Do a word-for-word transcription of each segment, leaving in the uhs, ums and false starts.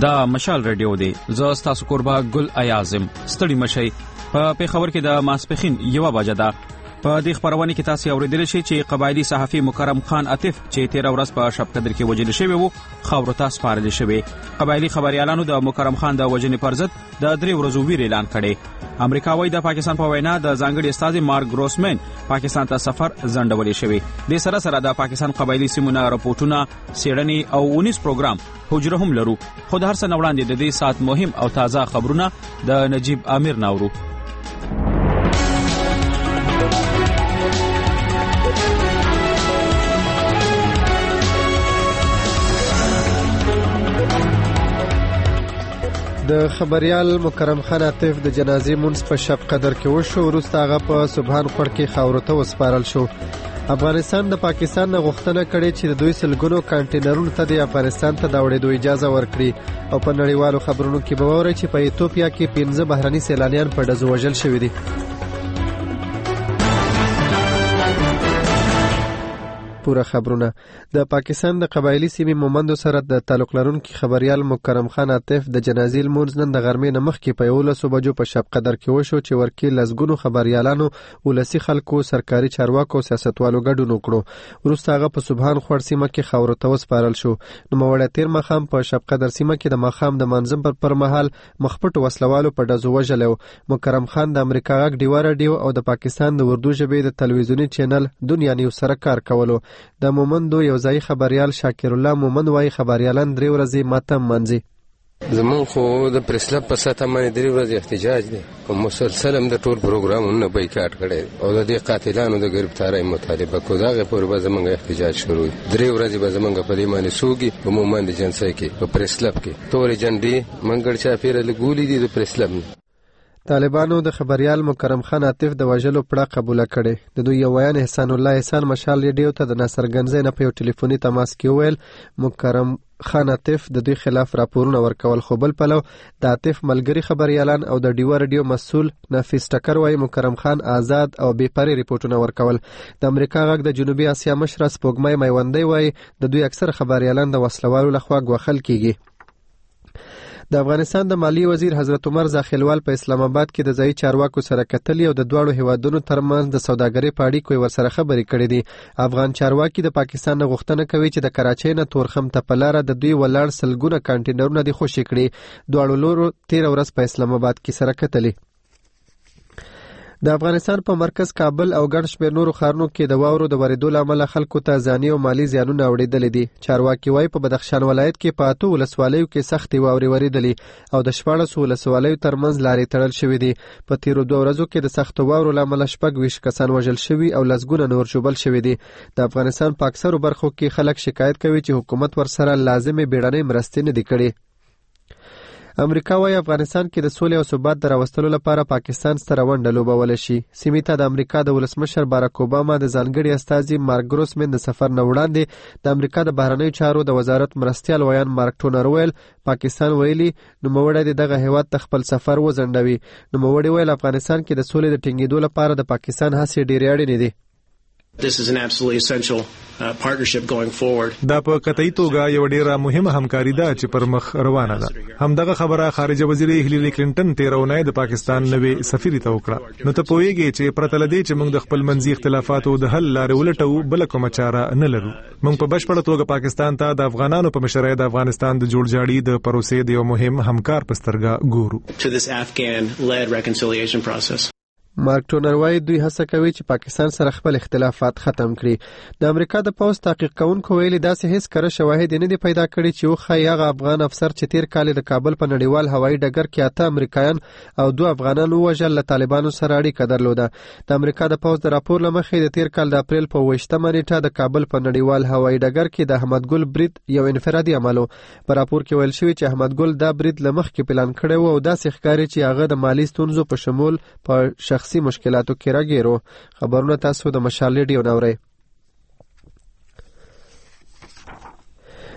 دا مشال رادیو دی. زه ستاسو قربا ګل ایازم. ستړي مشئ. په پیښور کې د ماسپخین یوه بجه ده. په دې خبرونه کې تاسو اوریدل شئ چې قبایلی صحافي مکرم خان عاطف چې تیر ورځ په شب قدر کې وژل شوی وو خبرو ته سپارل شوی. قبایلی خبريالانو د مکرم خان د وژنې پر ضد د درې ورځو ویر اعلان کړي. امریکا وايي د پاکستان په وینا د ځانګړي استاد مارک ګروسمن پاکستان ته سفر ځنډولې شوی. د سره سره د پاکستان قبایلی سیمونه راپورټونه سیړنی او اونیس پروګرام حجره هم لرو. خو د هر څه وړاندې د دې سات مهم او تازه خبرونه د نجیب امیر ناورو. د خبريال مکرم خان عاطف د جنازې مونږ په شب قدر کې وشو. وروسته هغه په سبحان خور کې خاورو ته وسپارل شو. افغانستان د پاکستان نه غوښتنه کړې چې د دوی سلګونو کانټینرونو ته د افغانستان ته د وړېدو اجازه ورکړي او په نړیوالو خبرونو کې به واورئ چې په ایتوپیا کې پنځه بهرني سیلانیان په ډزو وژل شوي دي. پوره خبرونه. د پاکستان د قبایلی سیمې مومندو سره د تعلق لرونکي خبريال مکرم خان عاطف د جنازې لمونځ نن د غرمې نه مخکې په یولسو بجو په شب قدر کې وشو چې ورکې لسګونو خبريالانو ولسی خلکو سرکاري چارواکو او سیاستوالو ګډون وکړو. وروسته هغه په سبحان خور سیمه کې خاورو ته وسپارل شو. نوموړی تیر ماښام په شب قدر سیمه کې د ماښام د منظم پر پرمهال مخپټو وسلوالو په ډزو وژلی و. مکرم خان د امریکا غږ ډیوه راډیو او د پاکستان د اردو ژبې د تلویزیوني چینل دنیا نیوز سره کار کولو. د مومندو یو ځای خبريال شاکر الله مومند وايي خبريالان درې ورځې ماتم منځي. زمون خو د پریسلب په ساته باندې درې ورځې احتجاج دی او مسلسل هم د ټول پروګرامونو بایکاټ کړي او د دې قاتلانو د گرفتاری مطالبه کو داغه پر به زمونږ احتجاج شروع درې ورځې به زمونږ په دې باندې سوګي په مومند جنسي کې په پریسلب کې تورې جنډي منګړ چا پیره لګولې دي د پریسلب. طالبانو د خبريال مکرم خان عاطف د وژلو پړه قبول کړي. د دوی یو ویان احسان الله احسان مشال ریډیو ته د ناصر گنزی نه په ټلیفوني تماس کې ویل مکرم خان عاطف د دوی خلاف راپورونه ورکول. خو بل پلو د عاطف ملګری خبريالان او د ډیوه ریډیو مسؤل نفیس ټکر وايي مکرم خان آزاد او بې پرې ریپورتونه ورکول. د امریکا غږ د جنوبي اسیا مشر سپوږمۍ میوندی وايي د دوی اکثر خبريالان د وسلوالو لخوا غوښل کیږي. د افغانستان د مالی وزیر حضرت عمر زاخیلوال په اسلام آباد کې د ځای چارواکو سره کتلې او د دواړو هیوادونو ترمنځ د سوداګرۍ په اړیکو ورسره خبرې کړې دي. افغان چارواکي د پاکستان نه غوښتنه کوي چې د کراچۍ نه تورخم ته په لاره د دوی ولاړ سلګونه کانټینرونه د خوشي کړي. دواړو لورو تیر ورځ په اسلام آباد کې سره کتلې. د افغانستان په مرکز کابل او ګڼ شمېر نورو ښارونو کې د واورو د ورېدو له امله خلکو ته ځاني او مالي زیانونه اورېدلي دي. چارواکي وایي په بدخشان ولایت کې په اتو ولسوالیو کې سختې واورې ورېدلې او د شپاړسو ولسوالیو ترمنځ لارې تړل شوي دي. په تیرو دوه ورځو کې د سختو واورو له امله شپږ ویشت کسان وژل شوي او لسګونه نور ژوبل شوي دي. د افغانستان په اکثرو برخو کې خلک شکایت کوي چې حکومت ورسره لازمې بیړنۍ مرستې نه دي کړې. امریکا وايي افغانستان کې د سولې او ثبات د راوستلو لپاره پاکستان ستره ونډه لوبولی شي. سیمې ته د امریکا د ولسمشر باراک اوباما د ځانګړي استازي مارک ګروسمن د سفر نه وړاندې د امریکا د بهرنیو چارو د وزارت مرستیال ویان مارک ټونر ویل پاکستان ویلي نوموړی د دغه هیواد ته خپل سفر وځنډوي. نوموړی ویل افغانستان کې د سولې د ټینګېدو لپاره د پاکستان هڅې ډېرې اړینې دي. This is an absolutely essential uh, partnership going forward. دا په قطعي توګه یو ډیره مهمه همکاري ده چې پر مخ روانه ده. همدغه خبره خارجه وزیر هیلری کلینټن تیرونه د پاکستان نوې سفیر ته وکړه. نو ته پوهیږئ چې پرته لدې چې موږ د خپل منځي اختلافاتو د حل لارې ولټو بل کومه چاره نه لرو. موږ په بشپړه توګه پاکستان ته د افغانانو په مشرۍ د افغانستان د جوړجاړي د پروسې د یو مهم همکار په سترګه ګورو. To this Afghan-led reconciliation process. مارک ټونر وايي دوی هڅه کوي چې پاکستان سره خپل اختلافات ختم کړي. د امریکا د پوز تحقیق کوونکو ویلي داسې هیڅ کره شواهد نه دي پیدا کړي چې وښایي هغه افغان افسر چې تیر کال د کابل په نړیوال هوایي ډګر کې اته امریکایان او دوه افغانان ووژل له طالبانو سره اړیکه درلوده. د امریکا د پوز د راپور له مخې د تیر کال د اپریل په اوویشتمه نیټه د کابل په نړیوال هوایي ډګر کې د احمد ګل برید یو انفرادي عمل و. په راپور کې ویل شوی چې احمد ګل دا برید له مخکې پلان کړی و او داسې ښکاري چې هغه د مالي ستونزو په شمول په شخصي مشکلاتو کې راګیرو. خبرونه تاسو د مشال ریډیو ناورئ.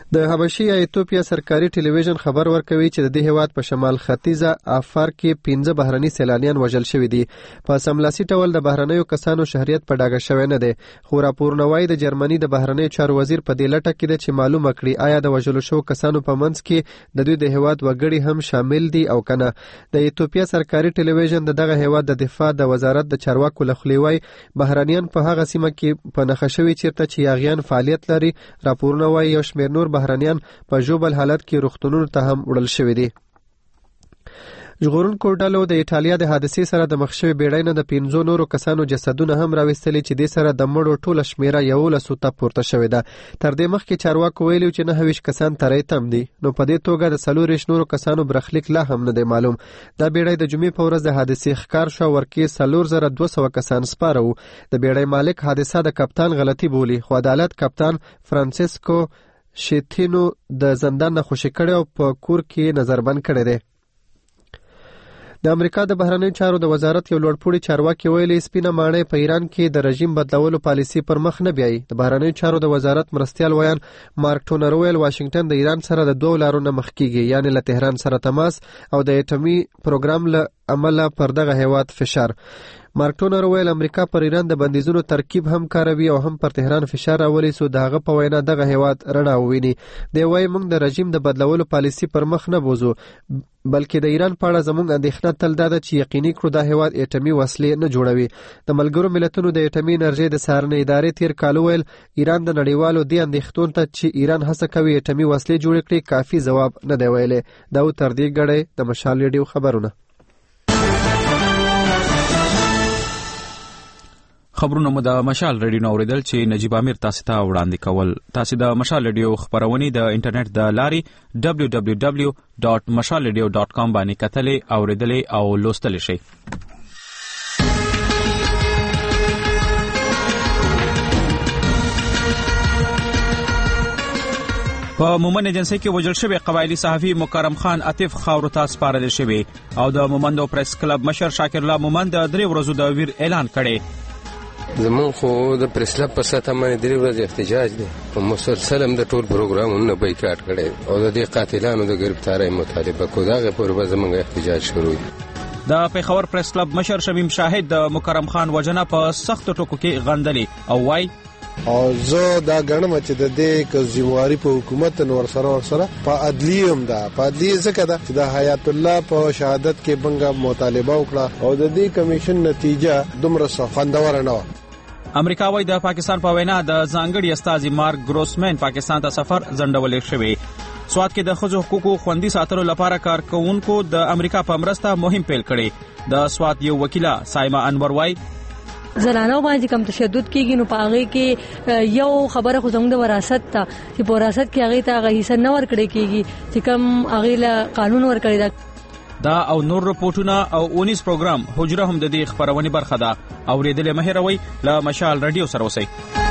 د حبشي یا ایتوپیا سرکاري ټلویزیون خبر ورکوي چې د دې هیواد په شمال ختیځه افار کې پنځه بهرني سیلانیان وژل شوي دي. په سملاسي ډول د بهرنیو کسانو شهریت په ډاګه شوی نه دی، خو راپورونه وایي د جرمني د بهرنیو چارو وزیر په دې لټه کې دی چې معلومه کړي آیا د وژلو شوو کسانو په منځ کې د دوی د هیواد وګړي هم شامل دي او کنه. د ایتوپیا سرکاري ټلویزیون د دغه هیواد د دفاع د وزارت د چارواکو له خولې وایي بهرنیان په هغه سیمه کې په نښه شوي چیرته چې یاغیان فعالیت لري. راپورونه وایي یو شمېر نور بهرنیان په ژوبل حالت کې روغتونونو ته هم وړل شوي دي. ژغورونکو ډلو د ایټالیا د حادثې سره د مخ شوي بیړۍ نه د پنځو نورو کسانو جسدونه هم راویستلي چې دې سره د مړو ټوله شمیره یولسو ته پورته شوې ده. تر دې مخکې چارواکو ویلي چې نهه ویشت کسان تری تم دي، نو په دې توګه د څلور ویشت نورو کسانو برخلیک لا هم نه دی معلوم. دا بیړۍ د جمعې په ورځ د حادثې ښکار شوه، ورکې څلور زره دوه سوه کسان سپاره وو. د بیړۍ مالک حادثه د کپتان غلطي بولي، خو عدالت کپتان فرانسیسکو شیتینو د زندان نه خوشي کړی او په کور کې نظربند کړی دی. د امریکا د بهرنیو چارو د وزارت یو لوړپوړي چارواکي ویلي سپینه ماڼۍ په ایران کې د رژیم بدلولو پالیسي پر مخ نه بیایي. د بهرنیو چارو د وزارت مرستیال ویان مارک ټونر ویل واشنگټن د ایران سره د دوه لارو نه مخ کیږي، یعنی له تهران سره تماس او د اټومي پروګرام له عمله پر دغه هیواد فشار. مارک ټونر ویل امریکا پر ایران د بندیزونو ترکیب هم کاروي او هم پر تهران فشار راولي سو دغه په وینا دغه هیواد رڼا وویني. دی وایي موږ د رژیم د بدلولو پالیسي پر مخ نه بوزو، بلکې د ایران په اړه زموږ اندېښنه تل دا ده چې یقیني کړو دا هیواد اټومي وسلې نه جوړوي. د ملګرو ملتونو د اټومي انرژۍ د څارنې ادارې تیر کال ویل ایران د نړیوالو دې اندېښنو ته چې ایران هڅه کوي اټومي وسلې جوړې کړي کافي ځواب نه دی ویلی. دا و تر دې ګړی د مشال ریډیو خبرونه. خبرونه مو د مشال ریډیو نو اوریدل چې نجیب امیر تاسو ته وړاندې کول. تاسو د مشال ریډیو خبرونه د انټرنیټ د لارې دبلیو دبلیو دبلیو ډاٹ مشال ریډیو ډاٹ کام باندې کتلې اوریدلې او لوستل شئ. په مومند ایجنسی کې وژل شوی قبایلی صحافي مکرم خان عاطف خاورو ته سپارل شوی او د مومندو پریس کلب مشر شاکر الله مومند د درې ورځو د ویر اعلان کړي. زمون خو د پریس کلب په ساته باندې درې ورځې احتجاج دی او مسلسل هم د ټول پروګرامونو بایکاټ کړي او د دې قاتلانو د گرفتاری مطالبه کو دغه پر ورځ موږ احتجاج شروع کړ. د پیښور پریس کلب مشر شمیم شاهد د مکرم خان وجنه په سخت ټکو کې غندلي او وای او زه دا غنم چې د دې کزیواري په حکومت نور سره ور سره په عدلیه هم ده په عدلیه څخه ده چې د حیات الله په شهادت کې بنګه مطالبه وکړه او د دې کمیشن نتیجه دومره خوندور نه و. امریکا وای د پاکستان په وینا د ځانګړي استازي مارک ګروسمن پاکستان ته سفر ځنډول شوی. سواد کې د ښځو حقوقو خوندي ساتلو لپاره کارکونکو د امریکا په مرسته مهم پیل کړي. د سواد یو وکیله سایما انور وای زنانو باندې کم تشدد کیږي نو په هغه کې یو خبره خو زموږ د وراثت ته چې په وراثت کې هغه ته هغه حصہ نه ورکړي کیږي چې کم هغه له قانون ورکړي دا دا او نور رپورټونه او اونیس پروګرام حجره هم د دې خبرونه برخه ده. اوریدل مهروي له مشال رادیو سره اوسئ.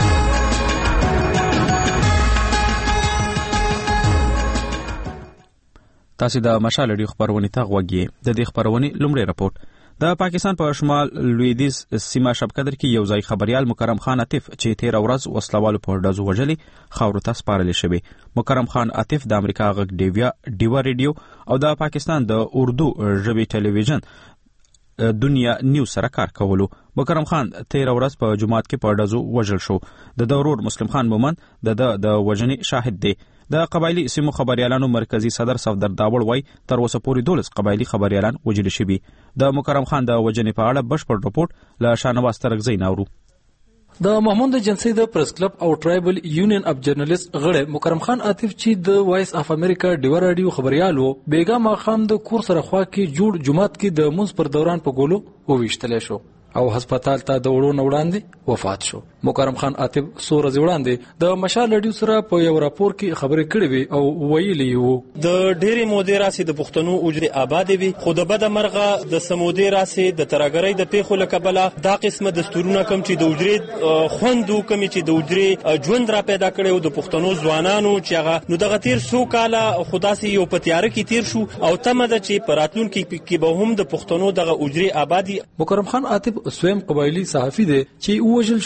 تاسو د مشال رادیو خبرونه ته غوږی. د دې خبرونه لومړی رپورټ د پاکستان په شمال لویدیز سیمه شبکدر کې یو ځای خبريال مکرم خان عاطف چې تیر ورځ وسلوالو په ډزو وجلي خاورو ته سپارل شوی. مکرم خان عاطف د امریکا غږ ډیویا ډیوا ریډیو او د پاکستان د اردو ژبې ټلویزیون دنیا نیوز سره کار کولو. مکرم خان تیر ورځ په جمعات کې په ډزو وژل شو. د دورور مسلم خان مومن د د وژنې شاهد دی. د قبایلی سیمو خبريالانو مرکزی صدر صفدر داوړ وای تر اوسه پورې دولس قبایلی خبريالان وژل شوي. د مکرم خان د وژنې په اړه بشپړ رپورټ له شانواز ترغزی ناورو. د محمود ایجنسی د پریس کلب او ټرایبل یونین اف جرنالیست غړی مکرم خان عاطف چې د وایس اف امریکا ډیوا رادیو خبريالو بیګا ماخام د کور سره خوا کې جوړ جمعات کې د منځ پر دوران په ګولو وویشتل شو او هسپتال ته د وړو وړاندې وفات شو. مکرم خان عاطف څو ورځې وړاندې د مشال رادیو سره په یو راپور کې خبرې کړې وي او ویلي وو د ډېرې مودې راسي د پښتنو اجري آباد وي خو د بد مرغه د سمودې راسي د ترګرۍ د پیښو لکبله دا قسمه دستورونه کم چې د اجري خوندو کم چې د اجري ژوند را پیدا کړي د پښتنو ځوانانو چې هغه نو دغه تیر سو کاله خداسي یو پتیار کې تیر شو او تمه ده چې پراتلون کې کې به هم د پښتنو دغه اجري آبادی. مکرم خان عاطف سویم قبایلی صحافي دی چې وژل شو. صفدر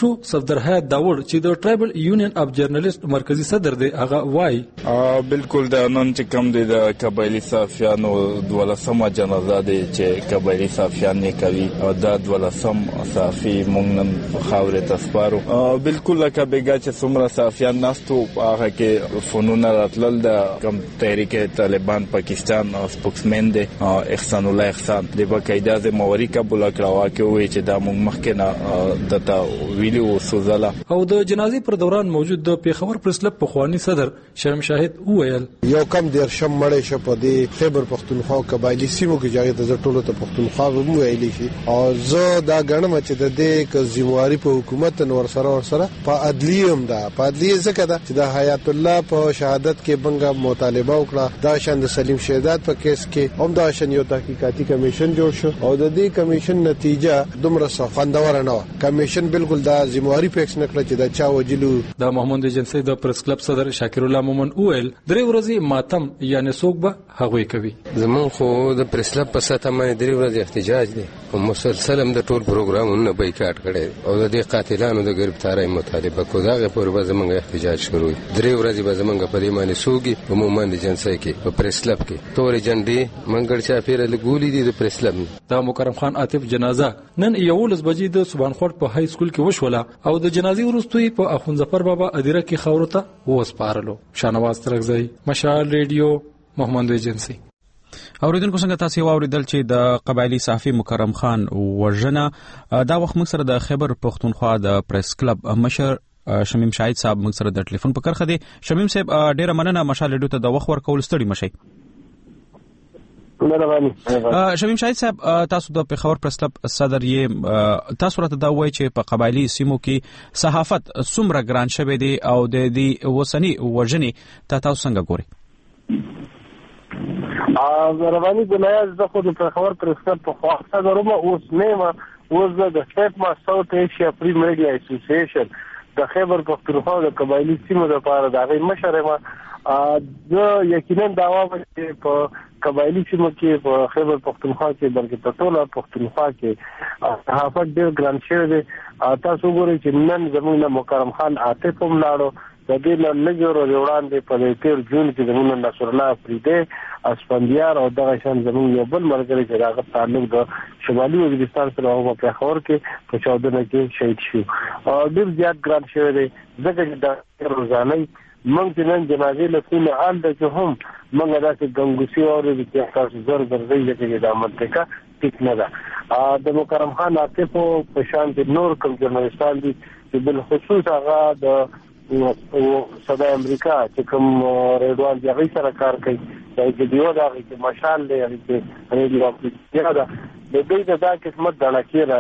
عبدالحیات داوود چې د ټرایبل یونین اف جرنالیست مرکزی صدر دی هغه وایي بالکل د نن چې کوم دی د قبایلی صحافیانو دولسمه جنازه دی چې قبایلی صحافیان یې کوي او دا دولسم صحافي مونږ نن خاورې ته سپارو. بالکل لکه بیګا چې څومره صحافیان ناستو هغه کې فنون راتلل د کوم تحریک طالبان پاکستان او سپوکسمن دی احسان الله احسان د باقاعده ذمہواری قبول کړه واکه وی چې دا موږ مخکې نه دته ویلو سوزاله. او د جنازې پر دوران موجود د پیښور پریس کلب پخوانی صدر شرم شاهد وویل یو کم ډیر شم مړې شه په دې خیبر پختونخوا قبایلی سیمو کې ځای ته ټولو ته پختونخوا ومو ویلې شي او زه دا غنم چې د دې ک ذمہواری په حکومت نور سره ور سره په عدلیه هم ده په عدلیه څخه ده چې د حیات الله په شهادت کې بنګه مطالبه وکړه دا شند سلیم شهادت په کیس کې هم دا شن یو تحقیقاتي کمیشن جوړ شو او د دې کمیشن نتیجه دومره خوندور نه و. کمیشن بالکل دا ذمہواری فکس نکړه چې دا چا وجلو. د محمود جنسي د پریس کلب صدر شاکر الله مومن اویل درې ورځې ماتم یعنی څوک به هغوی کوي. زمون خو د پریس کلب په ساته باندې درې ورځې احتجاج دی او مسلسل هم د ټول پروګرامونو بایکاټ کړي او د دې قاتلانو د گرفتاری مطالبه کو داغه پر به زمونږ احتجاج شروع درې ورځې به زمونږ په دې باندې سوګي عموما د جنسي کې په پریس کلب کې تورې جنډې منګړ چا پیره لګولې دي د پریس کلب. د مکرم خان عاطف جنازه نن یولس بجې د سبحانخوټ په های سکول کې وشوله او د جنازې وروسته په اخوند ظفر بابا ادیره کې خاورته وسپارلو. شانواز ترغزی مشال ریډیو محمد ایجنسی. اوریدونکو څنګه تاسو واوریدل چې د قبایلی صحافي مکرم خان وژنه دا وخت موږ سره د خیبر پختونخوا د پریس کلب مشر شمیم شاهد صاحب موږ سره د ټلیفون په کرخه دي. شمیم صاحب ډیره مننه مشال ریډیو ته د وخت ورکول ستړي مشي. شمیم شاهد صاحب تاسو د پیښور پریس کلب صدر یې تاسو راته دا وایي چې په قبایلی سیمو کې صحافت څومره ګران شوی دی او د دې وسنی وژنې ته تاسو څنګه ګورئ؟ زربانی بنیاد د خود پیښور پریس کلب په خوا صدرومه اوس نیمه اوس د سټما ساوث ایشیا فری میډیا اسوسییشن د خیبر پختونخوا د قبایلی سیمو لپاره د غي مشر ما د یقینا داوا چې په قبایلی سیمو کې په خیبر پختونخوا کې بلکې په ټوله پختونخوا کې صحافت ډېر ګران شوی دی. تاسو ګورئ چې نن زموږ مکرم خان عاطف هم لاړو د دې نه لږ وړاندې په تیر جون کې زموږ نصر الله فریدی اسپندیار او دغه شان زموږ یو بل ملګری چې هغه تعلق د شمالي وزیرستان سره هغه په پیښور کې په چودنه کې شهید شو او ډېر زیات ګران شوی دی ځکه چې د روزانه موږ نن جنازې لسونه حال د چې هم موږ داسې ګنګوسي اورېدو چې تاسو زر درځئ چې د منطقه ټیک نه ده. د مکرم خان عاطف په شان د نور کوم جرنالستان دي چې بالخصوص هغه د صدای امریکا چې کوم ریډوان دی هغه سره کار کوي د ویډیو دا چې مشال دی چې ریډیو اپلیکیشن دا د دې د قسمت د لکه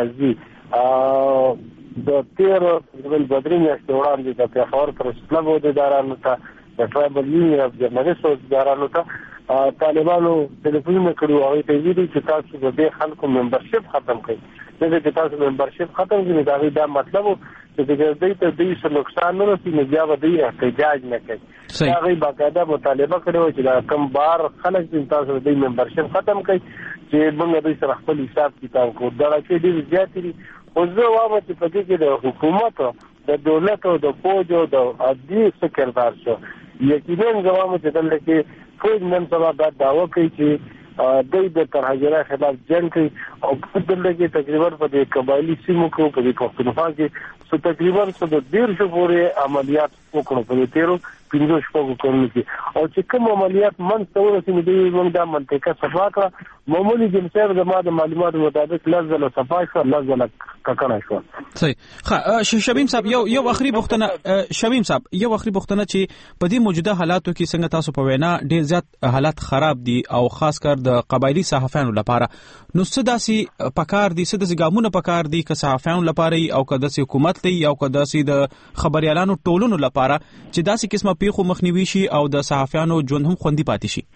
راځي د تیر د بدرین استوړان دي د پیښور پریس کلب د ادارانو ته د ټرایبل یونین اف جرنالیست ادارانو ته طالبانو ټلیفون کړو او ته ویلي چې تاسو د دې خلکو ممبرشپ ختم کړئ د دې تاسو ممبرشپ ختم کړئ دا وی دا مطلب چې د دې ته د څه نقصان نه رسي نه بیا به د احتجاج نه کوي. دا غي باقاعده مطالبه کړو چې دا کم بار خلک چې تاسو د ممبرشپ ختم کړئ چې موږ د سره خپل حساب کتاب کو دا چې دې زیات دي او زه وایم چې په دې کې د حکومت د دولت او د فوج او د عدالت څخه کردار شو یقینا زموږ چې دلته کې فوج نن سبا دا داوا کوي چې د د ترهګرۍ خلاف جنگ کوي او په دلته کې تقریبا په دې قبایلی سیمو کې په دې پښتونخوا کې څو تقریبا څو د ډیر شو پورې عملیات وکړو په دې تیرو پینځو شپږو کورونو کې او چې کوم عملیات من څور سي دې موږ د منطقه صفا کړه معمولی جنسر د ما د معلوماتو مطابق لږ له صفا شو لږ له ککړه شو. صحیح ښه شمیم صاحب یو یو اخري بوختنه شمیم صاحب یو اخري بوختنه چې په دې موجوده حالاتو کې څنګه تاسو په وینا ډیر زیات حالات خراب دي او خاص کر د قبایلی صحافانو لپاره نو څه داسي پکار دي څه داسي ګامونه پکار دي که صحافانو لپاره او که د حکومت لپاره او که داسي د خبريالانو ټولونو لپاره چې داسي قسمه پیښو مخنیوي شي او د صحافانو ژوند هم خوندي پاتې شي.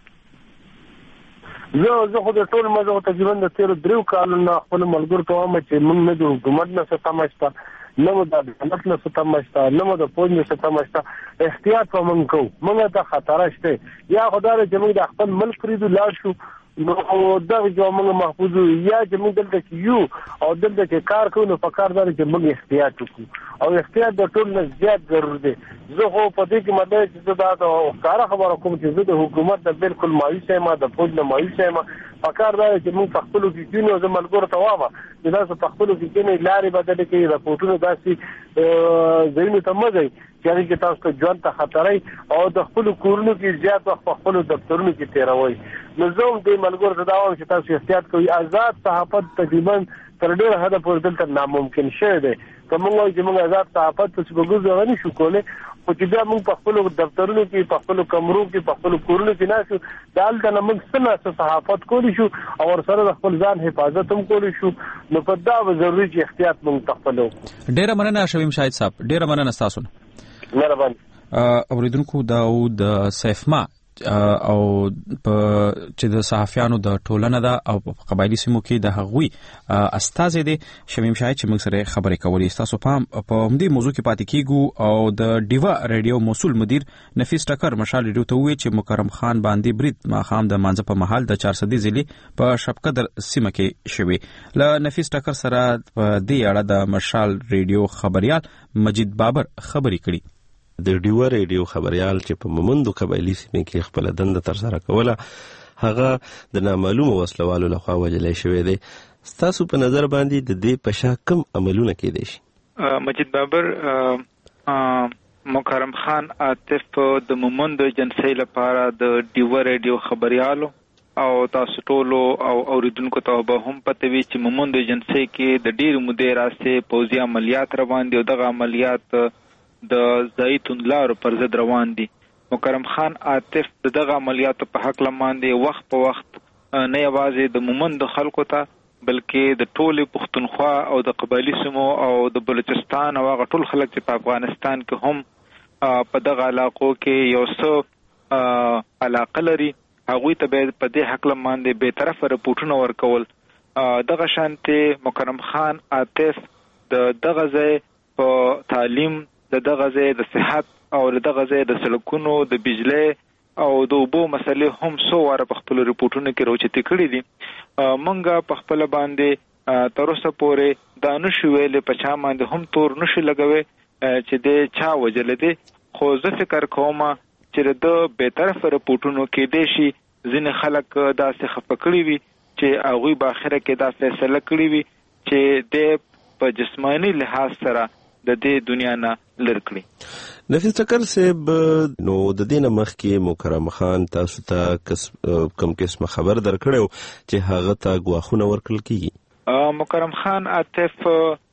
زه زه خو د ټول مزه تقریبا د تیر دریو کالونو خپل ملګرو ته وایم چې موږ نه د حکومت نه څه تماشته نه مو د دولت نه څه تماشته نه مو د فوج نه څه تماشته احتیاط په موږ کوو موږ ته خطر شته یا خدای دې موږ د خپل ملک پریدو لاړ شو نو دغه جو موږ محفوظ یا چې موږ دلته یو او دلته چې کار کوو نو په کار دار چې موږ احتیاط وکړو او احتیاط د ټول نه زیات ضروري دی. زه خو په دې کې مطلب چې دا د کار خبره کوم چې زه د حکومت د بالکل مایوس یم، د فوج نه مایوس یم. په کار دار چې موږ په خپل کې کینو زموږ ګور ته وامه چې دا په خپل کې کینې لارې بدل کړي، راپورټونه داسې زینو ته مزي چې هغه تاسو ته ژوند ته خطرې او د خپل کورونو کې زیات وخت په خپل دفترونو کې تیروي. نو زه هم دې ملګرو ته دا وایم چې تاسو احتیاط کوئ. آزاد صحافت تقریبا تر ډېره حده پورې دلته ناممکن شوی دی. که موږ وایو چې موږ آزاد صحافت ته څه غوښتنه نشو کولی، خو چې بیا موږ په خپلو دفترونو کې، په خپلو کمرو کې، په خپلو کورونو کې ناست یو، د هلته نه موږ څه نه څه صحافت کولی شو او ورسره د خپل ځان حفاظت هم کولی شو. نو په دا به ضروري چې احتیاط موږ په خپل وکړو. ډېره مننه شویم شاهد صاحب، ډېره مننه ستاسو نه. مهرباني. اوریدونکو داود سیفما او په چې د صحافیانو د ټولنه ده او په قبایلی سیمو کې د هغوی استازي دي شمیم شاهد چې موږ سره خبرې کولې. تاسو پام په همدې موضوع کې پاتې کیږو او د ډیوا ریډیو مسول مدیر نفیس ټکر مشال ریډیو ته وی چې مکرم خان باندې برید ماخام د مانځ په محل د چار سدي ضلع په شپقدر سیمه کې شوی. ل نفیس ټکر سره په دې اړه د مشال ریډیو خبريال مجید بابر خبري کړي. د ډیوا ریډیو خبريال چې په مومندو قبایلی سیمه کې خپل دنده تر سره کوله هغه د نامعلومه وسلوالو لخوا وژل شوی دی. ستاسو په نظر باندې د دې په شا کم عملونه کېدای شي؟ مجید بابر، مکرم خان عاطف د مومندو جنسي لپاره د ډیوا ریډیو خبريالو او تاسو ټولو او اوریدونکو ته به هم پته وي چې مومندو جنسي کې د ډیر مودې راځي پوځي عملیات روان دي او دغه عملیات د زیتون لارو پر ضد روان دي. مکرم خان عاطف دغه عملیاتو په حق لماندې وخت په وخت نه یوازې د مومند خلکو ته بلکې د ټولې پښتونخوا او د قبایلی سیمو او د بلوچستان او هغه ټول خلک چې په افغانستان کې هم په دغه علاقو کې یو څه علاقه لري هغوی ته باید په دې حق لماندې بې طرفه رپورټونه ورکول. دغه شانتې مکرم خان عاطف د دغه ځای په تعلیم، د دغه ځای د صحت او د دغه ځای د سړکونو، د بجلی او د اوبو مسلې هم څو واره په خپلو ریپورټونو کې راوچتې کړي دي. موږ په خپله باندې تر اوسه پورې دا نشو ویلې په چا باندې هم تور نشو لګوي چې د چا وژلی دی، خو زه فکر کوم چې د بېطرفه رپورټونو کېدای شي ځینې خلک داسې خفه کړي وي چې هغوی په اخره کې دا فیصله کړې وي چې د په جسماني لحاظ سره د دې دنیا نه لر کړي. نفیس ټکر صاحب، نو د دې نه مخکې مکرم خان تاسو ته کوم قسمه خبر درکړو چې هغه ته ګواښونه ورکړل کیږي؟ مکرم خان عاطف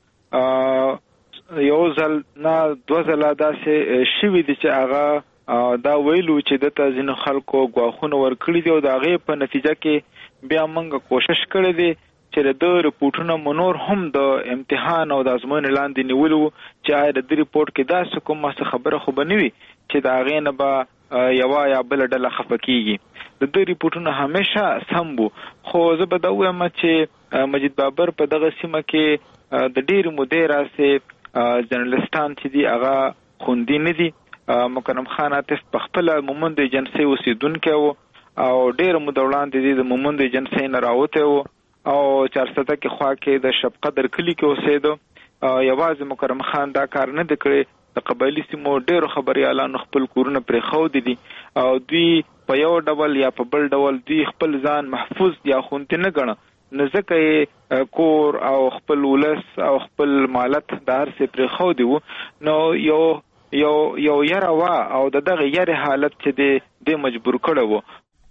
یو ځل نه دوه ځله داسې شوي دي چې هغه دا ویلو چې دته ځینو خلکو ګواښونه ورکړي دي او د هغې په نتیجه کې بیا موږ کوشش کړی دی چې د رپورټونو منور هم د امتحان او د ازموینې لاندې نیولو چې آیا د دې رپورټ کې داسې کومه څه خبره خو به نه وي چې د هغې نه به یوه یا بله ډله خفه کېږي. د دوی رپورټونه همیشه سم وو، خو زه به دا ووایم چې مجید بابر په دغه سیمه کې د ډېرې مودې راسې جرنالستان چې دي هغه خوندي نه دي. مکرم خان عاطف په خپله مومند ایجنسۍ اوسېدونکی و او ډېره موده وړاندې دی د مومند ایجنسۍ نه راوتی و او چارسده کې خوا کې د شپقدر کلي کې اوسېدو. یوازې مکرم خان دا کار نه دی کړی، د قبایلي سیمو ډېرو خبریالانو خپل کورونه پرېښودي دي او دوی په یو ډول یا په بل ډول دوی خپل ځان محفوظ یا خوندي نه ګڼه، نو ځکه یې کور او خپل ولس او خپل مالت د هر څه پرېښودي وو. نو یو یو یو یره وه او د دغه یرې حالت چې دی دی مجبور کړی و.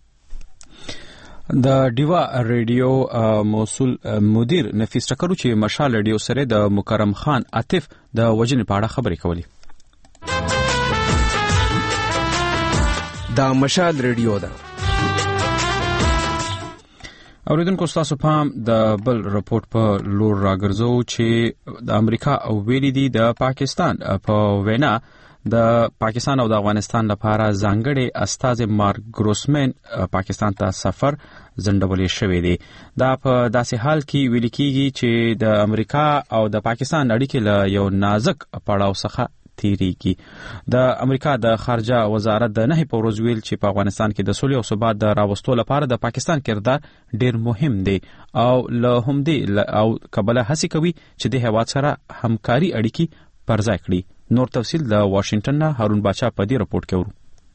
د ډیوا ریډیو مسول مدیر نفیس ټکر چې مشال ریډیو سره د مکرم خان عاطف د وژنې په اړه خبرې کولې. دا مشال ریډیو ده. اوریدونکو تاسو پام د بل رپورت په لور راګرځو چې د امریکا او ویلي دي د پاکستان په وینا د پاکستان او د افغانستان لپاره ځانګړي استازي مارک ګروسمن پاکستان ته سفر ځنډولې شوی دی. دا په داسې حال کې ویل کېږي چې د امریکا او د پاکستان اړیکې له یو نازک پړاو څخه تیریږي. د امریکا د خارجه وزارت د نه په ورځ ویل چې په افغانستان کې د سولې او ثبات د راوستلو لپاره د پاکستان کردار ډیر مهم دی او له همدې او کبله هڅه کوي چې د هیواد سره همکاري اړیکې پرځای کړي. نور تفصیل د واشنگټن نه هارون باچا په دې رپورټ کې ورو.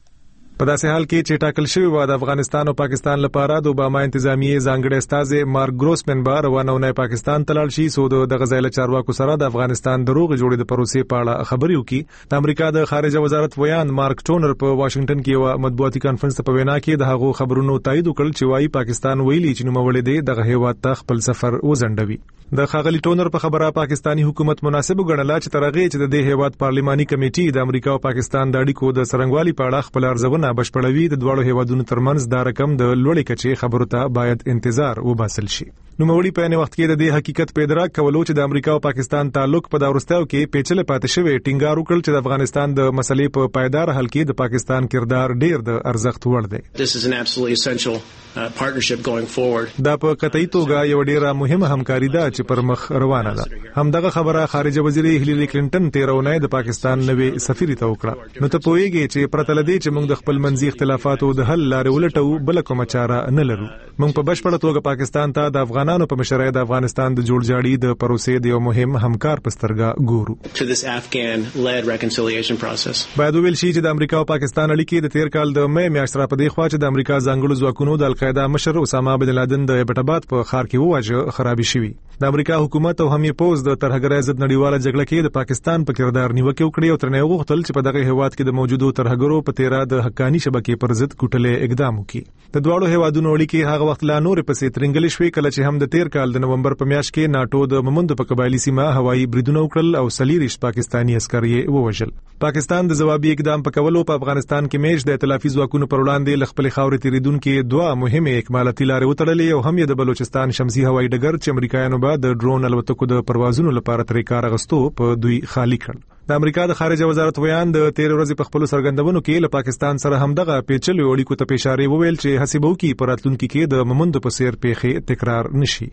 په داسې حال کې چې ټاکل شوی و د افغانستان او پاکستان لپاره د اوباما انتظامیه ځانګړی استازی مارک ګروسمن به روانه ونې پاکستان ته لاړ شي سو د غزایل چارواکو سره د افغانستان د روغ جوړې د پروسې په اړه خبرې وکړي. د امریکا د خارجه وزارت ویان مارک ټونر په واشنگټن کې یو مطبوعاتي کانفرنس ته په وینا کې د هغو خبرونو تایید وکړ چې وايي پاکستان ویلي چې نوموړی دی دغه هیواد ته خپل سفر وزندوي. د خاغلی ټونر په خبره پاکستانی حکومت مناسب وګڼله چې ترغه چې د دې هیواد پارلماني کمیټې د امریکا او پاکستان د اړیکو د سرنګوالي په اړه خپل ارزونه بشپړوي. د دوه هیوادونو ترمنځ دا رقم د لوړې کچې خبرو ته باید انتظار وباسل شي. نو موري په نه وخت کې د دې حقیقت په ادراک کولو چې د امریکا او پاکستان تعلق په داورستاو کې پیچلې پاتې شوی ټینګار وکړ چې د افغانستان د مسلې په پایدار حل کې د پاکستان کردار ډیر د ارزښت وړ دی. This is an absolutely essential uh, partnership going forward. دا په قطعي توګه یو ډیره مهمه همکاري ده چې پر مخ روانه ده. همدغه خبره خارجه وزیر هیلری کلینټن تیرونه د پاکستان نوې سفیر ته وکړه. نو ته پوهیږي چې پرته لدی چې موږ د خپل منځي اختلافاتو د حل لارې ولټو بل کومه چاره نه لرو. موږ په بشپړه توګه پاکستان ته د افغانانو په مشرۍ د افغانستان د جوړجاړي د پروسې د یو مهم همکار په سترګه ګورو. To this Afghan-led reconciliation process. باید ویل شي چې د امریکا او پاکستان اړیکې د تیر کال د مې میاشتې را پدې خوا چې د امریکا ځانګړو ځواکونو د القاعده مشر اسامه بن لادن د ایبټاباد په ښار کې وواژه خرابې شوې. د امریکا حکومت او همي پوز د ترهګرۍ ضد نړیواله جګړه کې د پاکستان په کردار نیوکه وکړي او ترنه وغوښتل چې په دغه هیواد کې د موجودو ترهګرو په تیرا د حقانی شبکې پر ضد کوټلې اقدام وکړي. د دوه هیوادونو اړیکې هغه وخت لا نور پسې ترنګلې شوې کله چې هم د تیر کال د نومبر په میاشت کې ناتو د ممند په قبایلی سیمه هوایي بریدونه وکړل او سلیریش پاکستانی عسکر یې ووژل. پاکستان د جوابي اقدام په کولو په افغانستان کې میش د ائتلافي ځواکونو پر وړاندې لخپل خاورې تیریدونکو دوه مهمه اکمالاتي لارې وتړلې او هم یې د بلوچستان شمسي هوایي ډګر چې امریکایانو به د ډرون الوتکو د پروازونو لپاره طریقې کار غستو په دوی خالی کړ. د امریکا د خارجه وزارت ویان د تیر ورځې په خپل سرګندونو کې له پاکستان سره همدغه پیچلې اړیکو ته اشاره وویل چې حسابو کې په راتلونکو کې د ممند په سیر پیښې تکرار نشي.